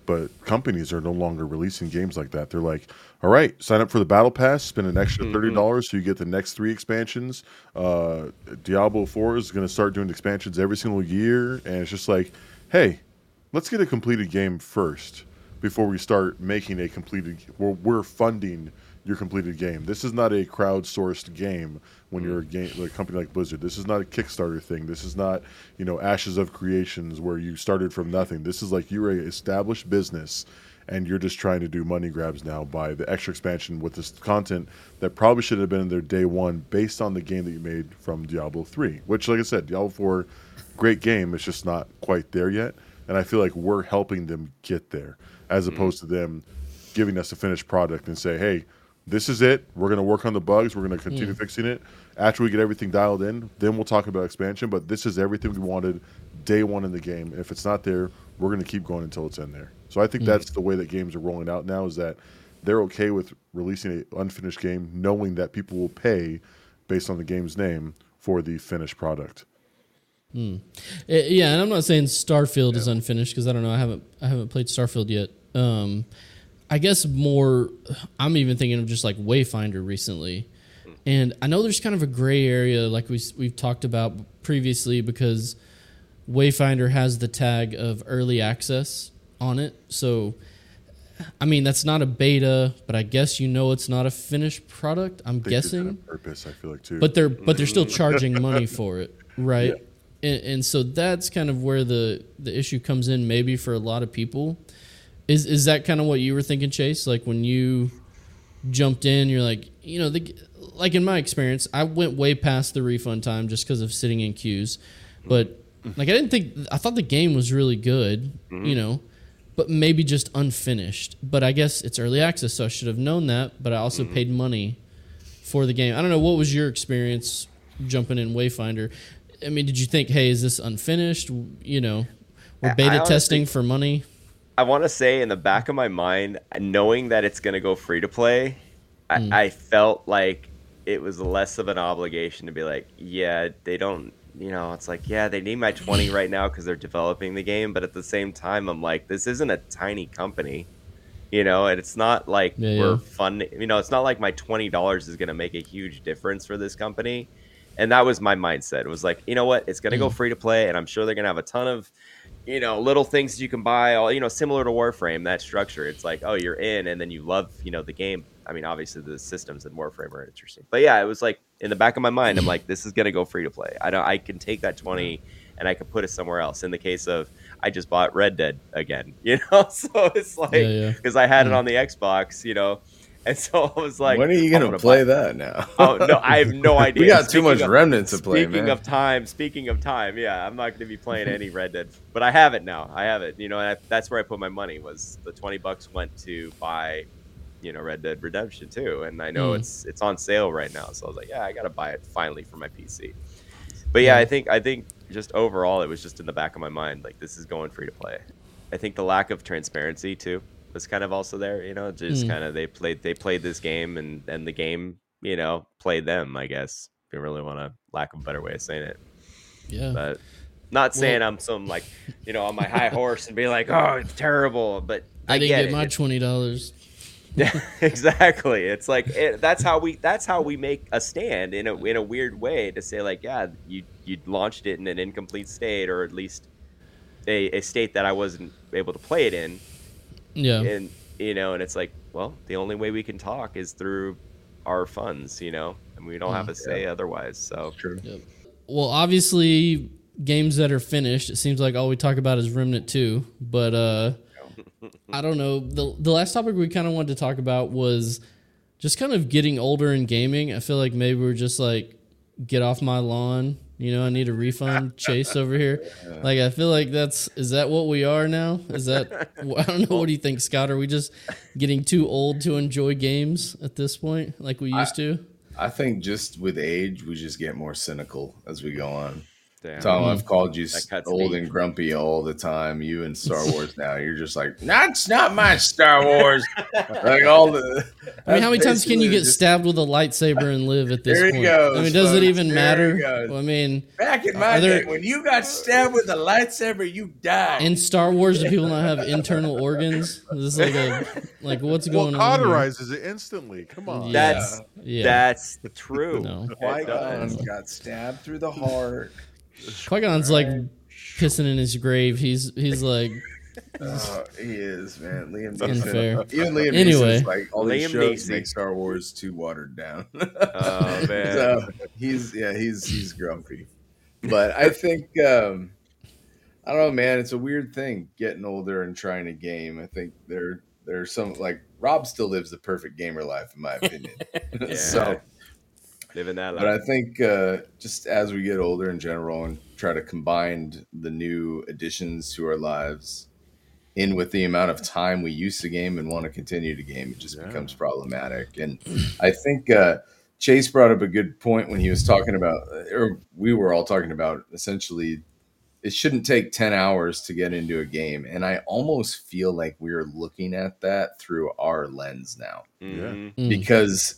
but companies are no longer releasing games like that. They're like, all right, sign up for the Battle Pass, spend an extra thirty dollars mm-hmm. so you get the next three expansions. Uh, Diablo four is going to start doing expansions every single year, and it's just like, hey, let's get a completed game first before we start making a completed. We're, we're funding your completed game. This is not a crowdsourced game. When you're a game, like a company like Blizzard, this is not a Kickstarter thing. This is not, you know, Ashes of Creations where you started from nothing. This is like you're a established business, and you're just trying to do money grabs now by the extra expansion with this content that probably should have been in there day one based on the game that you made from Diablo three. Which, like I said, Diablo four, great game. It's just not quite there yet, and I feel like we're helping them get there as opposed mm-hmm. to them giving us a finished product and say, hey, this is it. We're going to work on the bugs. We're going to continue mm. fixing it. After we get everything dialed in, then we'll talk about expansion. But this is everything we wanted day one in the game. And if it's not there, we're going to keep going until it's in there. So I think mm. that's the way that games are rolling out now, is that they're okay with releasing an unfinished game, knowing that people will pay based on the game's name for the finished product. Mm. Yeah, and I'm not saying Starfield yeah. is unfinished because I don't know. I haven't I haven't played Starfield yet. Um, I guess more, I'm even thinking of just like Wayfinder recently. And I know there's kind of a gray area like we, we've talked about previously because Wayfinder has the tag of early access on it. So, I mean, that's not a beta, but I guess you know it's not a finished product, I'm guessing. On purpose, I feel like, too. But they're, but they're still charging money for it, right? Yeah. And, and so that's kind of where the, the issue comes in maybe for a lot of people. Is is that kind of what you were thinking, Chase? Like when you jumped in, you're like, you know, the, like in my experience, I went way past the refund time just because of sitting in queues. But like I didn't think, I thought the game was really good, mm-hmm. you know, but maybe just unfinished. But I guess it's early access, so I should have known that. But I also mm-hmm. paid money for the game. I don't know, what was your experience jumping in Wayfinder? I mean, did you think, hey, is this unfinished? You know, we're beta honestly, testing for money. I want to say in the back of my mind, knowing that it's going to go free to play, I, mm. I felt like it was less of an obligation to be like, yeah, they don't, you know, it's like, yeah, they need my twenty right now because they're developing the game. But at the same time, I'm like, this isn't a tiny company, you know, and it's not like yeah, we're yeah. fun. You know, it's not like my twenty dollars is going to make a huge difference for this company. And that was my mindset. It was like, you know what, it's going to mm. go free to play, and I'm sure they're going to have a ton of, you know, little things that you can buy, all, you know, similar to Warframe, that structure. It's like, oh, you're in, and then you love, you know, the game. I mean, obviously the systems in Warframe are interesting. But yeah, it was like in the back of my mind, I'm like, this is going to go free to play. I don't, I can take that twenty and I can put it somewhere else. In the case of, I just bought Red Dead again, you know? So it's like, because yeah, yeah. I had mm. it on the Xbox, you know? And so I was like, when are you going to play that now? Oh, no, I have no idea. We got speaking too much of, remnants to play, Speaking man. of time, speaking of time, yeah, I'm not going to be playing any Red Dead, but I have it now. I have it, you know, and I, that's where I put my money. Was the twenty bucks went to buy, you know, Red Dead Redemption two, and I know mm. it's it's on sale right now, so I was like, yeah, I got to buy it finally for my P C. But yeah, I think I think just overall, it was just in the back of my mind, like, this is going free to play. I think the lack of transparency too was kind of also there, you know, just mm. kind of they played they played this game, and and the game, you know, played them, I guess, if you really want to, lack of a better way of saying it. Yeah. But not saying well, I'm some, like, you know, on my high horse and be like, oh, it's terrible, but I, I didn't get, get it. my twenty dollars. Yeah, exactly. It's like it, that's how we that's how we make a stand in a in a weird way, to say like, yeah, you you launched it in an incomplete state, or at least a, a state that I wasn't able to play it in. Yeah. And, you know, and it's like, well, the only way we can talk is through our funds, you know, and we don't have a say yeah. otherwise. So true. Yep. Well, obviously, games that are finished, it seems like all we talk about is Remnant two, but uh, I don't know. The, the last topic we kind of wanted to talk about was just kind of getting older in gaming. I feel like maybe we're just like, get off my lawn. You know, I need a refund. Chase over here. Like, I feel like that's, is that what we are now? Is that, I don't know. What do you think, Scott? Are we just getting too old to enjoy games at this point, like we used I, to? I think just with age, we just get more cynical as we go on. Damn. Tom, I've called you That cuts old deep. and grumpy all the time. You and Star Wars now. You're just like, that's not my Star Wars. Like all the. I mean, how many that's times can you basically get just- stabbed with a lightsaber and live at this There he point? goes, I mean, does it folks. even There matter? he goes. Well, I mean, Back in Are my there- day, when you got stabbed with a lightsaber, you died. in Star Wars, do people not have internal organs? Is this like a like what's Well, going on? here? cauterizes it instantly. Come on. Yeah. That's Yeah, that's the true. No. It Qui-Gon does. got stabbed through the heart. Qui-Gon's like pissing in his grave. He's he's like, Oh, he is, man. Liam Unfair. Neeson. Even Liam Anyway. Neeson's like all these Liam shows Neeson. make Star Wars too watered down. Oh man. So he's yeah, he's he's grumpy. But I think um I don't know, man, it's a weird thing getting older and trying to game. I think there there's some like Rob still lives the perfect gamer life in my opinion. Yeah. So Living that but I life. think uh, just as we get older in general and try to combine the new additions to our lives in with the amount of time we used to game and want to continue to game, it just Yeah. becomes problematic. And I think uh, Chase brought up a good point when he was talking about, or we were all talking about, essentially, it shouldn't take ten hours to get into a game. And I almost feel like we're looking at that through our lens now Mhm. mm, because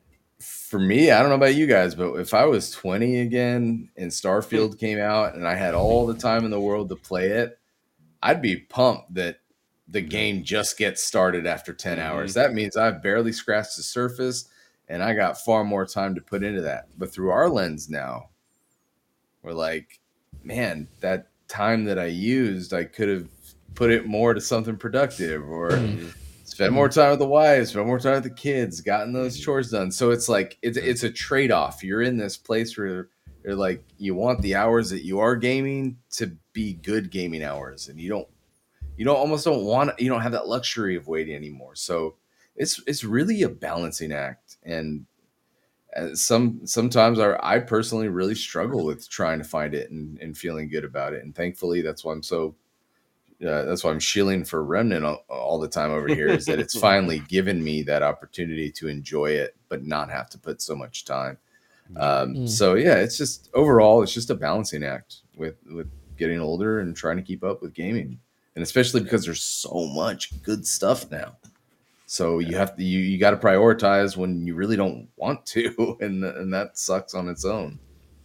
for me, I don't know about you guys, but if I was twenty again and Starfield came out and I had all the time in the world to play it, I'd be pumped that the game just gets started after ten Mhm. hours. That means I've barely scratched the surface and I got far more time to put into that. But through our lens now, we're like, man, that time that I used, I could have put it more to something productive or Mhm. spend more time with the wives, spend more time with the kids, gotten those chores done. So it's like it's it's a trade off. You're in this place where you're like you want the hours that you are gaming to be good gaming hours, and you don't you don't almost don't want you don't have that luxury of waiting anymore. So it's it's really a balancing act, and uh, some sometimes I, I personally really struggle with trying to find it and, and feeling good about it. And thankfully, that's why I'm so uh, that's why I'm shilling for Remnant all, all the time over here. Is that it's finally given me that opportunity to enjoy it, but not have to put so much time. Um, Mm. So yeah, it's just overall, it's just a balancing act with with getting older and trying to keep up with gaming, and especially because there's so much good stuff now. So you have to you you got to prioritize when you really don't want to, and and that sucks on its own.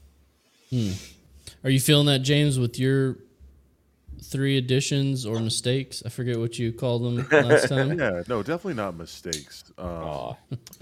Are you feeling that, James, with your three additions or mistakes? I forget what you called them last time. Yeah, no, definitely not mistakes. Um, Aw.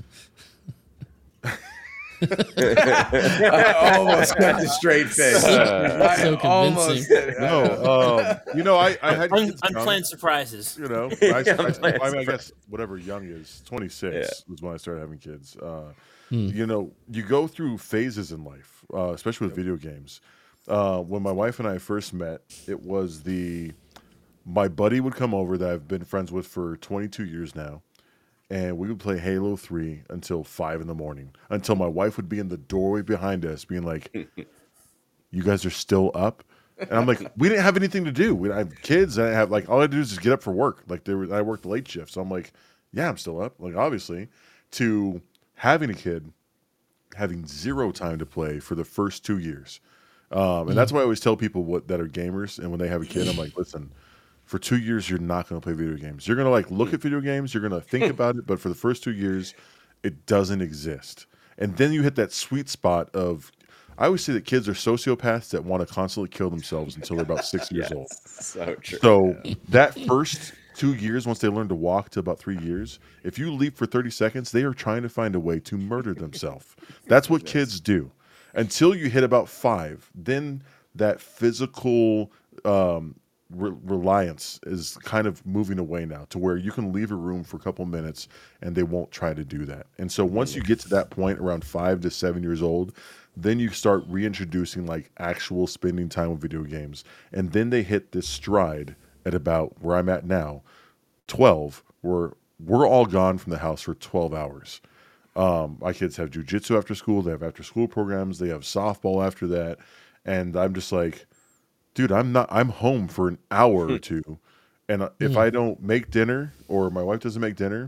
I almost got the straight face. I So almost- convincing. no, um, you know, I, I had Un- kids come, unplanned surprises. you know, I, Yeah, I, unplanned I, I, mean, I surprise. guess whatever young is, twenty-six was when I started having kids. Uh, Hmm. You know, you go through phases in life, uh, especially with video games. Uh, when my wife and I first met, it was the my buddy would come over that I've been friends with for twenty-two years now, and we would play Halo three until five in the morning. Until my wife would be in the doorway behind us, being like, "You guys are still up." And I'm like, we didn't have anything to do. We didn't have kids. I have like all I do is just get up for work. Like there, was, I worked late shift, so I'm like, yeah, I'm still up. Like obviously, to having a kid, having zero time to play for the first two years, um, and that's why I always tell people what that are gamers. And when they have a kid, I'm like, listen, for two years you're not going to play video games. You're going to like look at video games. You're going to think about it, but for the first two years, it doesn't exist. And then you hit that sweet spot of. I always say that kids are sociopaths that want to constantly kill themselves until they're about six years old. So true. So that first two years, once they learn to walk to about three years, if you leap for thirty seconds, they are trying to find a way to murder themselves. That's what kids do. Until you hit about five, then that physical um, re- reliance is kind of moving away now to where you can leave a room for a couple minutes and they won't try to do that. And so once you get to that point around five to seven years old, then you start reintroducing like actual spending time with video games. And then they hit this stride at about where I'm at now, twelve, where we're all gone from the house for twelve hours. Um, my kids have jujitsu after school. They have after school programs. They have softball after that. And I'm just like, dude, I'm not, I'm home for an hour or two. And if I don't make dinner or my wife doesn't make dinner,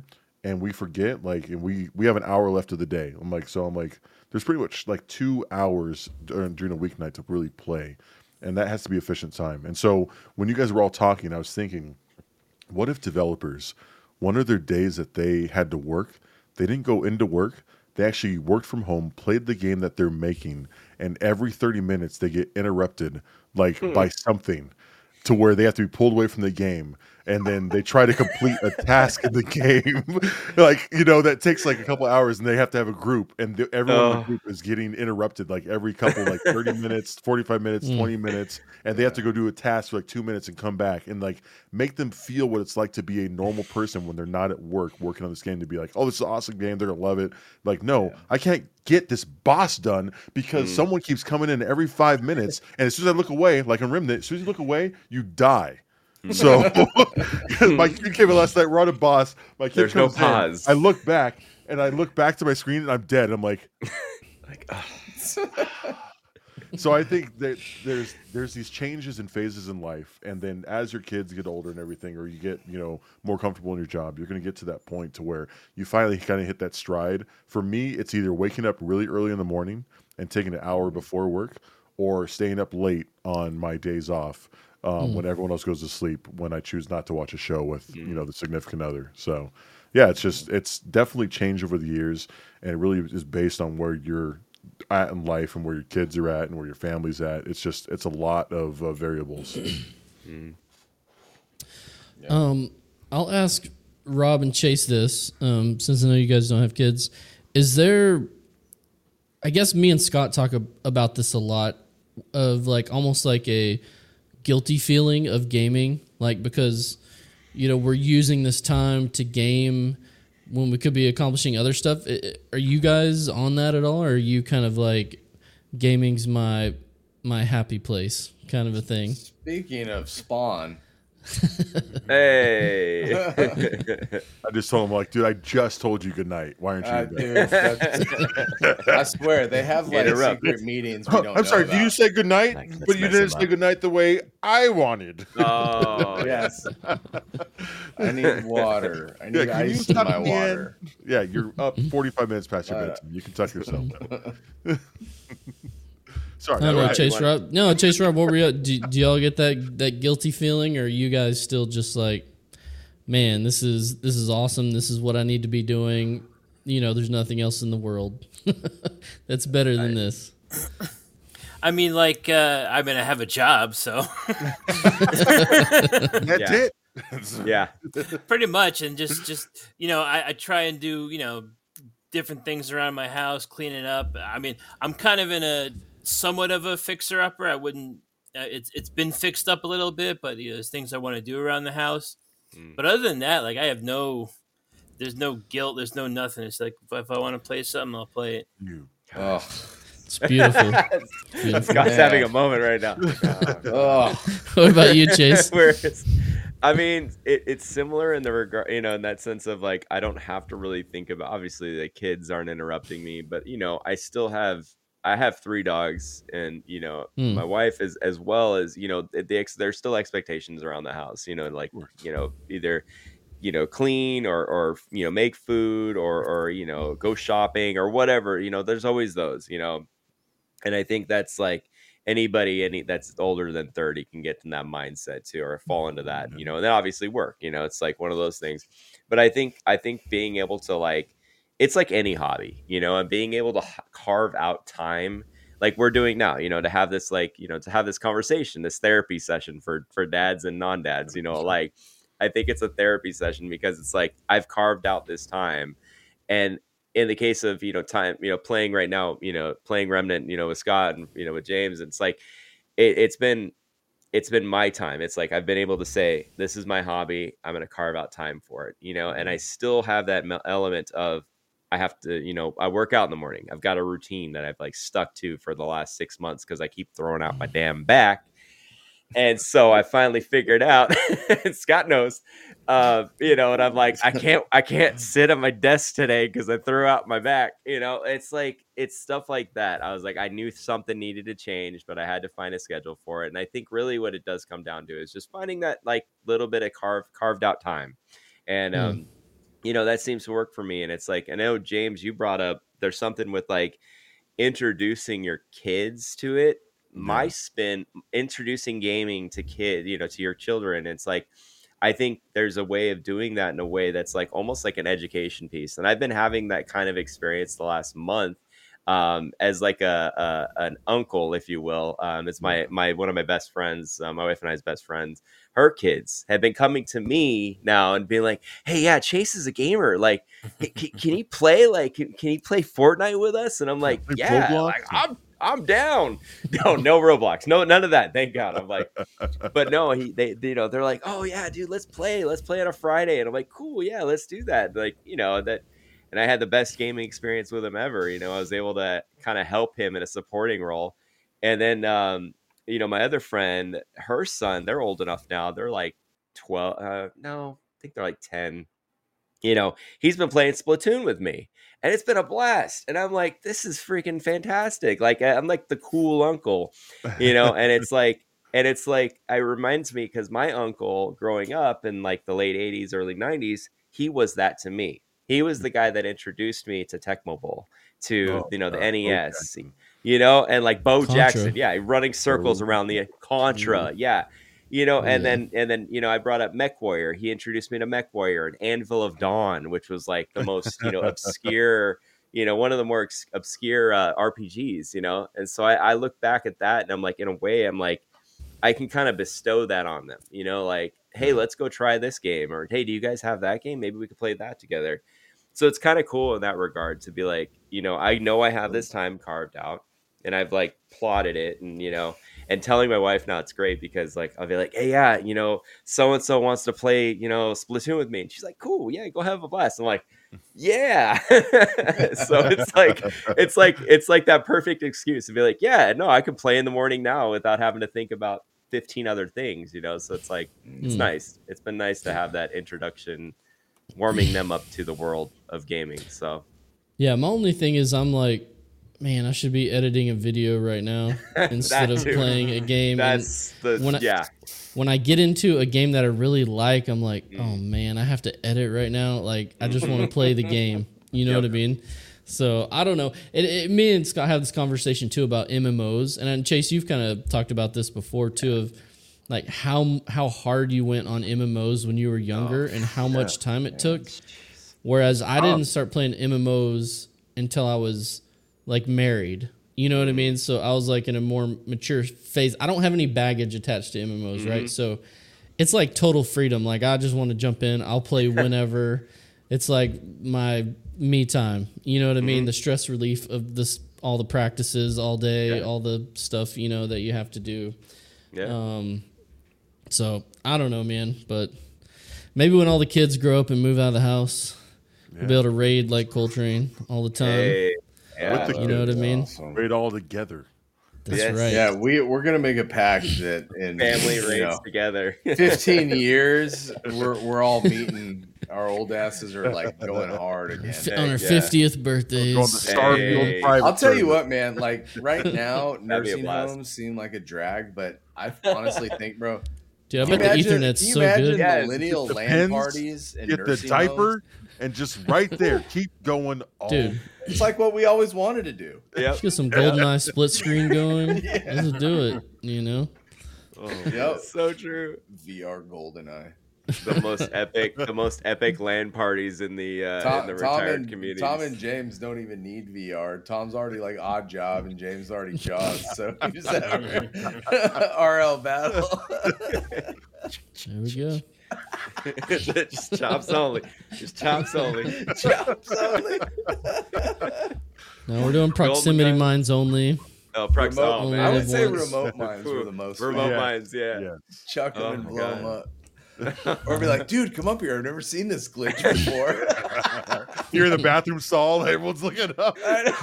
and we forget, like, and we we have an hour left of the day. I'm like, so I'm like, there's pretty much like two hours during, during a weeknight to really play, and that has to be efficient time. And so when you guys were all talking, I was thinking, what if developers, one of their days that they had to work, they didn't go into work, they actually worked from home, played the game that they're making, and every thirty minutes they get interrupted like Hmm. by something to where they have to be pulled away from the game, and then they try to complete a task in the game. Like, you know, that takes like a couple hours, and they have to have a group, and the, everyone in the Oh. group is getting interrupted like every couple, like thirty minutes, forty-five minutes, Mm. twenty minutes, and they have to go do a task for like two minutes and come back and like make them feel what it's like to be a normal person when they're not at work working on this game, to be like, oh, this is an awesome game, they're gonna love it. Like, no, Yeah. I can't get this boss done because Mm. someone keeps coming in every five minutes, and as soon as I look away, like in Remnant, as soon as you look away, you die. So my kid came in last night, we're on a boss. My kid There's no comes in, pause. I look back and I look back to my screen and I'm dead. I'm like, Like, ah. so I think that there's there's these changes and phases in life, and then as your kids get older and everything, or you get, you know, more comfortable in your job, you're going to get to that point to where you finally kind of hit that stride. For me, it's either waking up really early in the morning and taking an hour before work, or staying up late on my days off um, Mm. when everyone else goes to sleep, when I choose not to watch a show with, you Mm. know, the significant other. So yeah, it's just it's definitely changed over the years, and it really is based on where you're at in life and where your kids are at and where your family's at. It's just it's a lot of uh, variables. Mm. Um, I'll ask Rob and Chase this, um, since I know you guys don't have kids. Is there, I guess me and Scott talk ab- about this a lot, of like almost like a guilty feeling of gaming, like because, you know, we're using this time to game when we could be accomplishing other stuff. I- I- Are you guys on that at all? Or are you kind of like gaming's my my happy place kind of a thing? Speaking of Spawn, Hey. I just told him, like, dude, I just told you good night. Why aren't you uh, in bed? dude, that's, I swear they have like Interrupt. secret meetings. We Oh, don't I'm know sorry. Did you about. say good night? Like, let's But you mess didn't him say up. good night the way I wanted. Oh, Yes, I need water. I need Yeah, can you ice in tuck my me in? water. Yeah, you're up forty-five minutes past your Uh, bedtime. You can tuck yourself. Sorry. I don't go know, ahead. Chase One- Rob. No, Chase Rob. What were you? Do, do y'all get that that guilty feeling, or are you guys still just like, man, this is this is awesome. This is what I need to be doing. You know, there's nothing else in the world that's better than this. I mean, like, uh, I mean, I have a job, so That's Yeah. it. yeah. pretty much, and just, just you know, I, I try and do, you know, different things around my house, clean it up. I mean, I'm kind of in a somewhat of a fixer upper. I wouldn't. Uh, it's it's been fixed up a little bit, but you know, there's things I want to do around the house. Mm. But other than that, like, I have no. There's no guilt. There's no nothing. It's like if, if I want to play something, I'll play it. You. Oh, It's beautiful. beautiful. Scott's Man. having a moment right now. oh, What about you, Chase? Whereas, I mean, it, it's similar in the regard, you know, in that sense of like, I don't have to really think about, obviously the kids aren't interrupting me, but you know, I still have, I have three dogs, and, you know, Hmm. my wife is, as well as, you know, the, ex, there's still expectations around the house, you know, like, you know, either, you know, clean or, or, you know, make food or, or, you know, go shopping or whatever, you know, there's always those, you know, and I think that's like anybody any that's older than thirty can get in that mindset too, or fall into that, you know, and then obviously work, you know, it's like one of those things. But I think, I think being able to like, it's like any hobby, you know, and being able to h- carve out time like we're doing now, you know, to have this, like, you know, to have this conversation, this therapy session for, for dads and non-dads, you know, like, I think it's a therapy session because it's like, I've carved out this time. And in the case of, you know, time, you know, playing right now, you know, playing Remnant, you know, with Scott and, you know, with James, it's like, it, it's been, it's been my time. It's like, I've been able to say, this is my hobby. I'm going to carve out time for it, you know, and I still have that me- element of, I have to, you know, I work out in the morning. I've got a routine that I've like stuck to for the last six months because I keep throwing out my damn back. And so I finally figured out, and Scott knows, uh, you know, and I'm like, I can't, I can't sit at my desk today because I threw out my back. You know, it's like, it's stuff like that. I was like, I knew something needed to change, but I had to find a schedule for it. And I think really what it does come down to is just finding that like little bit of carved, carved out time. And, um, you know, that seems to work for me. And it's like, I know, James, you brought up there's something with like introducing your kids to it. My Yeah. spin, introducing gaming to kid, you know, to your children. It's like, I think there's a way of doing that in a way that's like almost like an education piece. And I've been having that kind of experience the last month um, as like a, a an uncle, if you will. Um, it's my my one of my best friends, uh, my wife and I's best friends. Her kids have been coming to me now and being like, "Hey, yeah, Chase is a gamer. Like, hey, can, can he play? Like, can, can he play Fortnite with us?" And I'm like, Play "Yeah, Roblox? like, I'm I'm down." No, no Roblox, no none of that. Thank God. I'm like, but no, he they, they you know they're like, "Oh yeah, dude, let's play. Let's play on a Friday." And I'm like, "Cool, yeah, let's do that." Like, you know that. And I had the best gaming experience with him ever. You know, I was able to kind of help him in a supporting role. And then, um, you know, my other friend, her son, they're old enough now. They're like twelve. Uh, no, I think they're like ten. You know, he's been playing Splatoon with me and it's been a blast. And I'm like, this is freaking fantastic. Like, I'm like the cool uncle, you know, and it's like, and it's like, it reminds me because my uncle growing up in like the late eighties, early nineties, he was that to me. He was the guy that introduced me to Tecmo Bowl, to, Oh, you know, the uh, N E S, okay. You know, and like Bo Contra. Jackson. Yeah. Running circles Oh. around the Contra. Yeah. You know, Oh, and yeah. then, and then, you know, I brought up Mech Warrior. He introduced me to Mech Warrior and Anvil of Dawn, which was like the most, you know, obscure, you know, one of the more ex- obscure uh, R P Gs, you know? And so I, I look back at that and I'm like, in a way, I'm like, I can kind of bestow that on them, you know, like, hey, let's go try this game, or, hey, do you guys have that game? Maybe we could play that together. So it's kind of cool in that regard to be like, you know, I know I have this time carved out and I've like plotted it, and, you know, and telling my wife now it's great because like, I'll be like, hey, yeah, you know, so-and-so wants to play, you know, Splatoon with me. And she's like, cool. Yeah, go have a blast. I'm like, yeah. So it's like, it's like, it's like that perfect excuse to be like, yeah, no, I can play in the morning now without having to think about fifteen other things, you know? So it's like, it's Mm. nice. It's been nice to have that introduction, warming them up to the world of gaming. So Yeah, my only thing is I'm like, man, I should be editing a video right now instead That of too. playing a game. And that's the, when I- yeah. when I get into a game that I really like, I'm like, Mm. oh man, I have to edit right now. Like, I just want to play the game. You know Yep. what I mean? So I don't know. It, it, me and Scott have this conversation too about M M Os, and then, Chase, you've kind of talked about this before too, of like how how hard you went on M M Os when you were younger and how much time it took. Whereas I didn't start playing M M Os until I was like married. You know what I mean? So I was like in a more mature phase. I don't have any baggage attached to M M Os, right? So it's like total freedom. Like I just want to jump in. I'll play whenever. It's like my me time. You know what I mean? The stress relief of this, all the practices all day, Yeah. all the stuff, you know, that you have to do. Yeah. Um, so I don't know, man, but maybe when all the kids grow up and move out of the house, we'll be able to raid like Coltrane all the time. Hey, yeah. With the You know what I mean? Awesome. Raid all together. That's Yes. right. Yeah, we we're gonna make a pact that in Family you raids know, together. fifteen years we're we're all meeting. Our old asses are like going hard again. F- on our Yeah. fiftieth birthdays. Going to Starfield Hey. private. I'll tell you server. what, man. Like right now, That'd be a nursing blast. homes seem like a drag, but I honestly think, bro. Dude, I Can you bet the imagine- Ethernet's can you so imagine good. Yeah, millennial Get the LAN pens, parties and Get the nursing diaper homes? and just right there, keep going. All Dude, It's like what we always wanted to do. Yep. let's get some GoldenEye split screen going. Let's do it, you know? Oh, Yep. so true. V R GoldenEye. The most epic, the most epic LAN parties in the uh, in Tom, the Tom retired and communities. Tom and James don't even need V R. Tom's already like odd job, and James already Jaws. So you just have R L battle. There we go. Just chops only. Just chops only. Chops only. No, we're doing proximity GoldenEye. mines only. Oh, Prox- Remote, oh, I I man. would say once. remote mines were the most Remote fun. Yeah. mines, yeah. Yeah. Chuck them Oh and my blow God. them up. Or be like, dude, come up here. I've never seen this glitch before. You're in the bathroom stall. Everyone's looking up.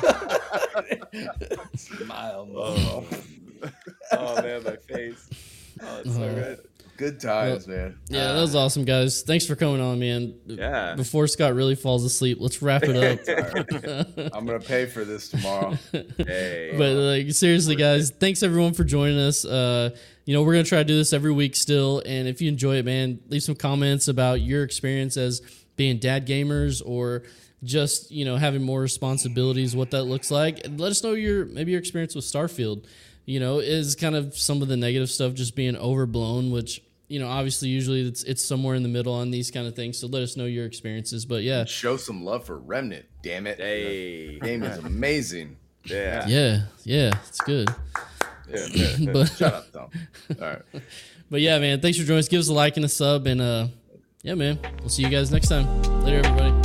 Smile. Oh. Oh man, my face. Oh, it's so Uh-huh. good. Good times, man. Yeah, that was awesome, guys. Thanks for coming on, man. Yeah. Before Scott really falls asleep, let's wrap it up. I'm gonna pay for this tomorrow. Hey. But like seriously, guys, thanks everyone for joining us. Uh, you know, we're gonna try to do this every week still, and if you enjoy it, man, leave some comments about your experience as being dad gamers or just, you know, having more responsibilities, what that looks like. And let us know your maybe your experience with Starfield. You know, is kind of some of the negative stuff just being overblown, which, you know, obviously usually it's it's somewhere in the middle on these kind of things. So let us know your experiences. But yeah, show some love for Remnant. Damn it, Hey. the game is amazing. Yeah. yeah, yeah, it's good. Yeah, yeah, yeah. But- Shut up, Tom. All right. But yeah, man, thanks for joining us. Give us a like and a sub, and uh, yeah, man, we'll see you guys next time. Later, everybody.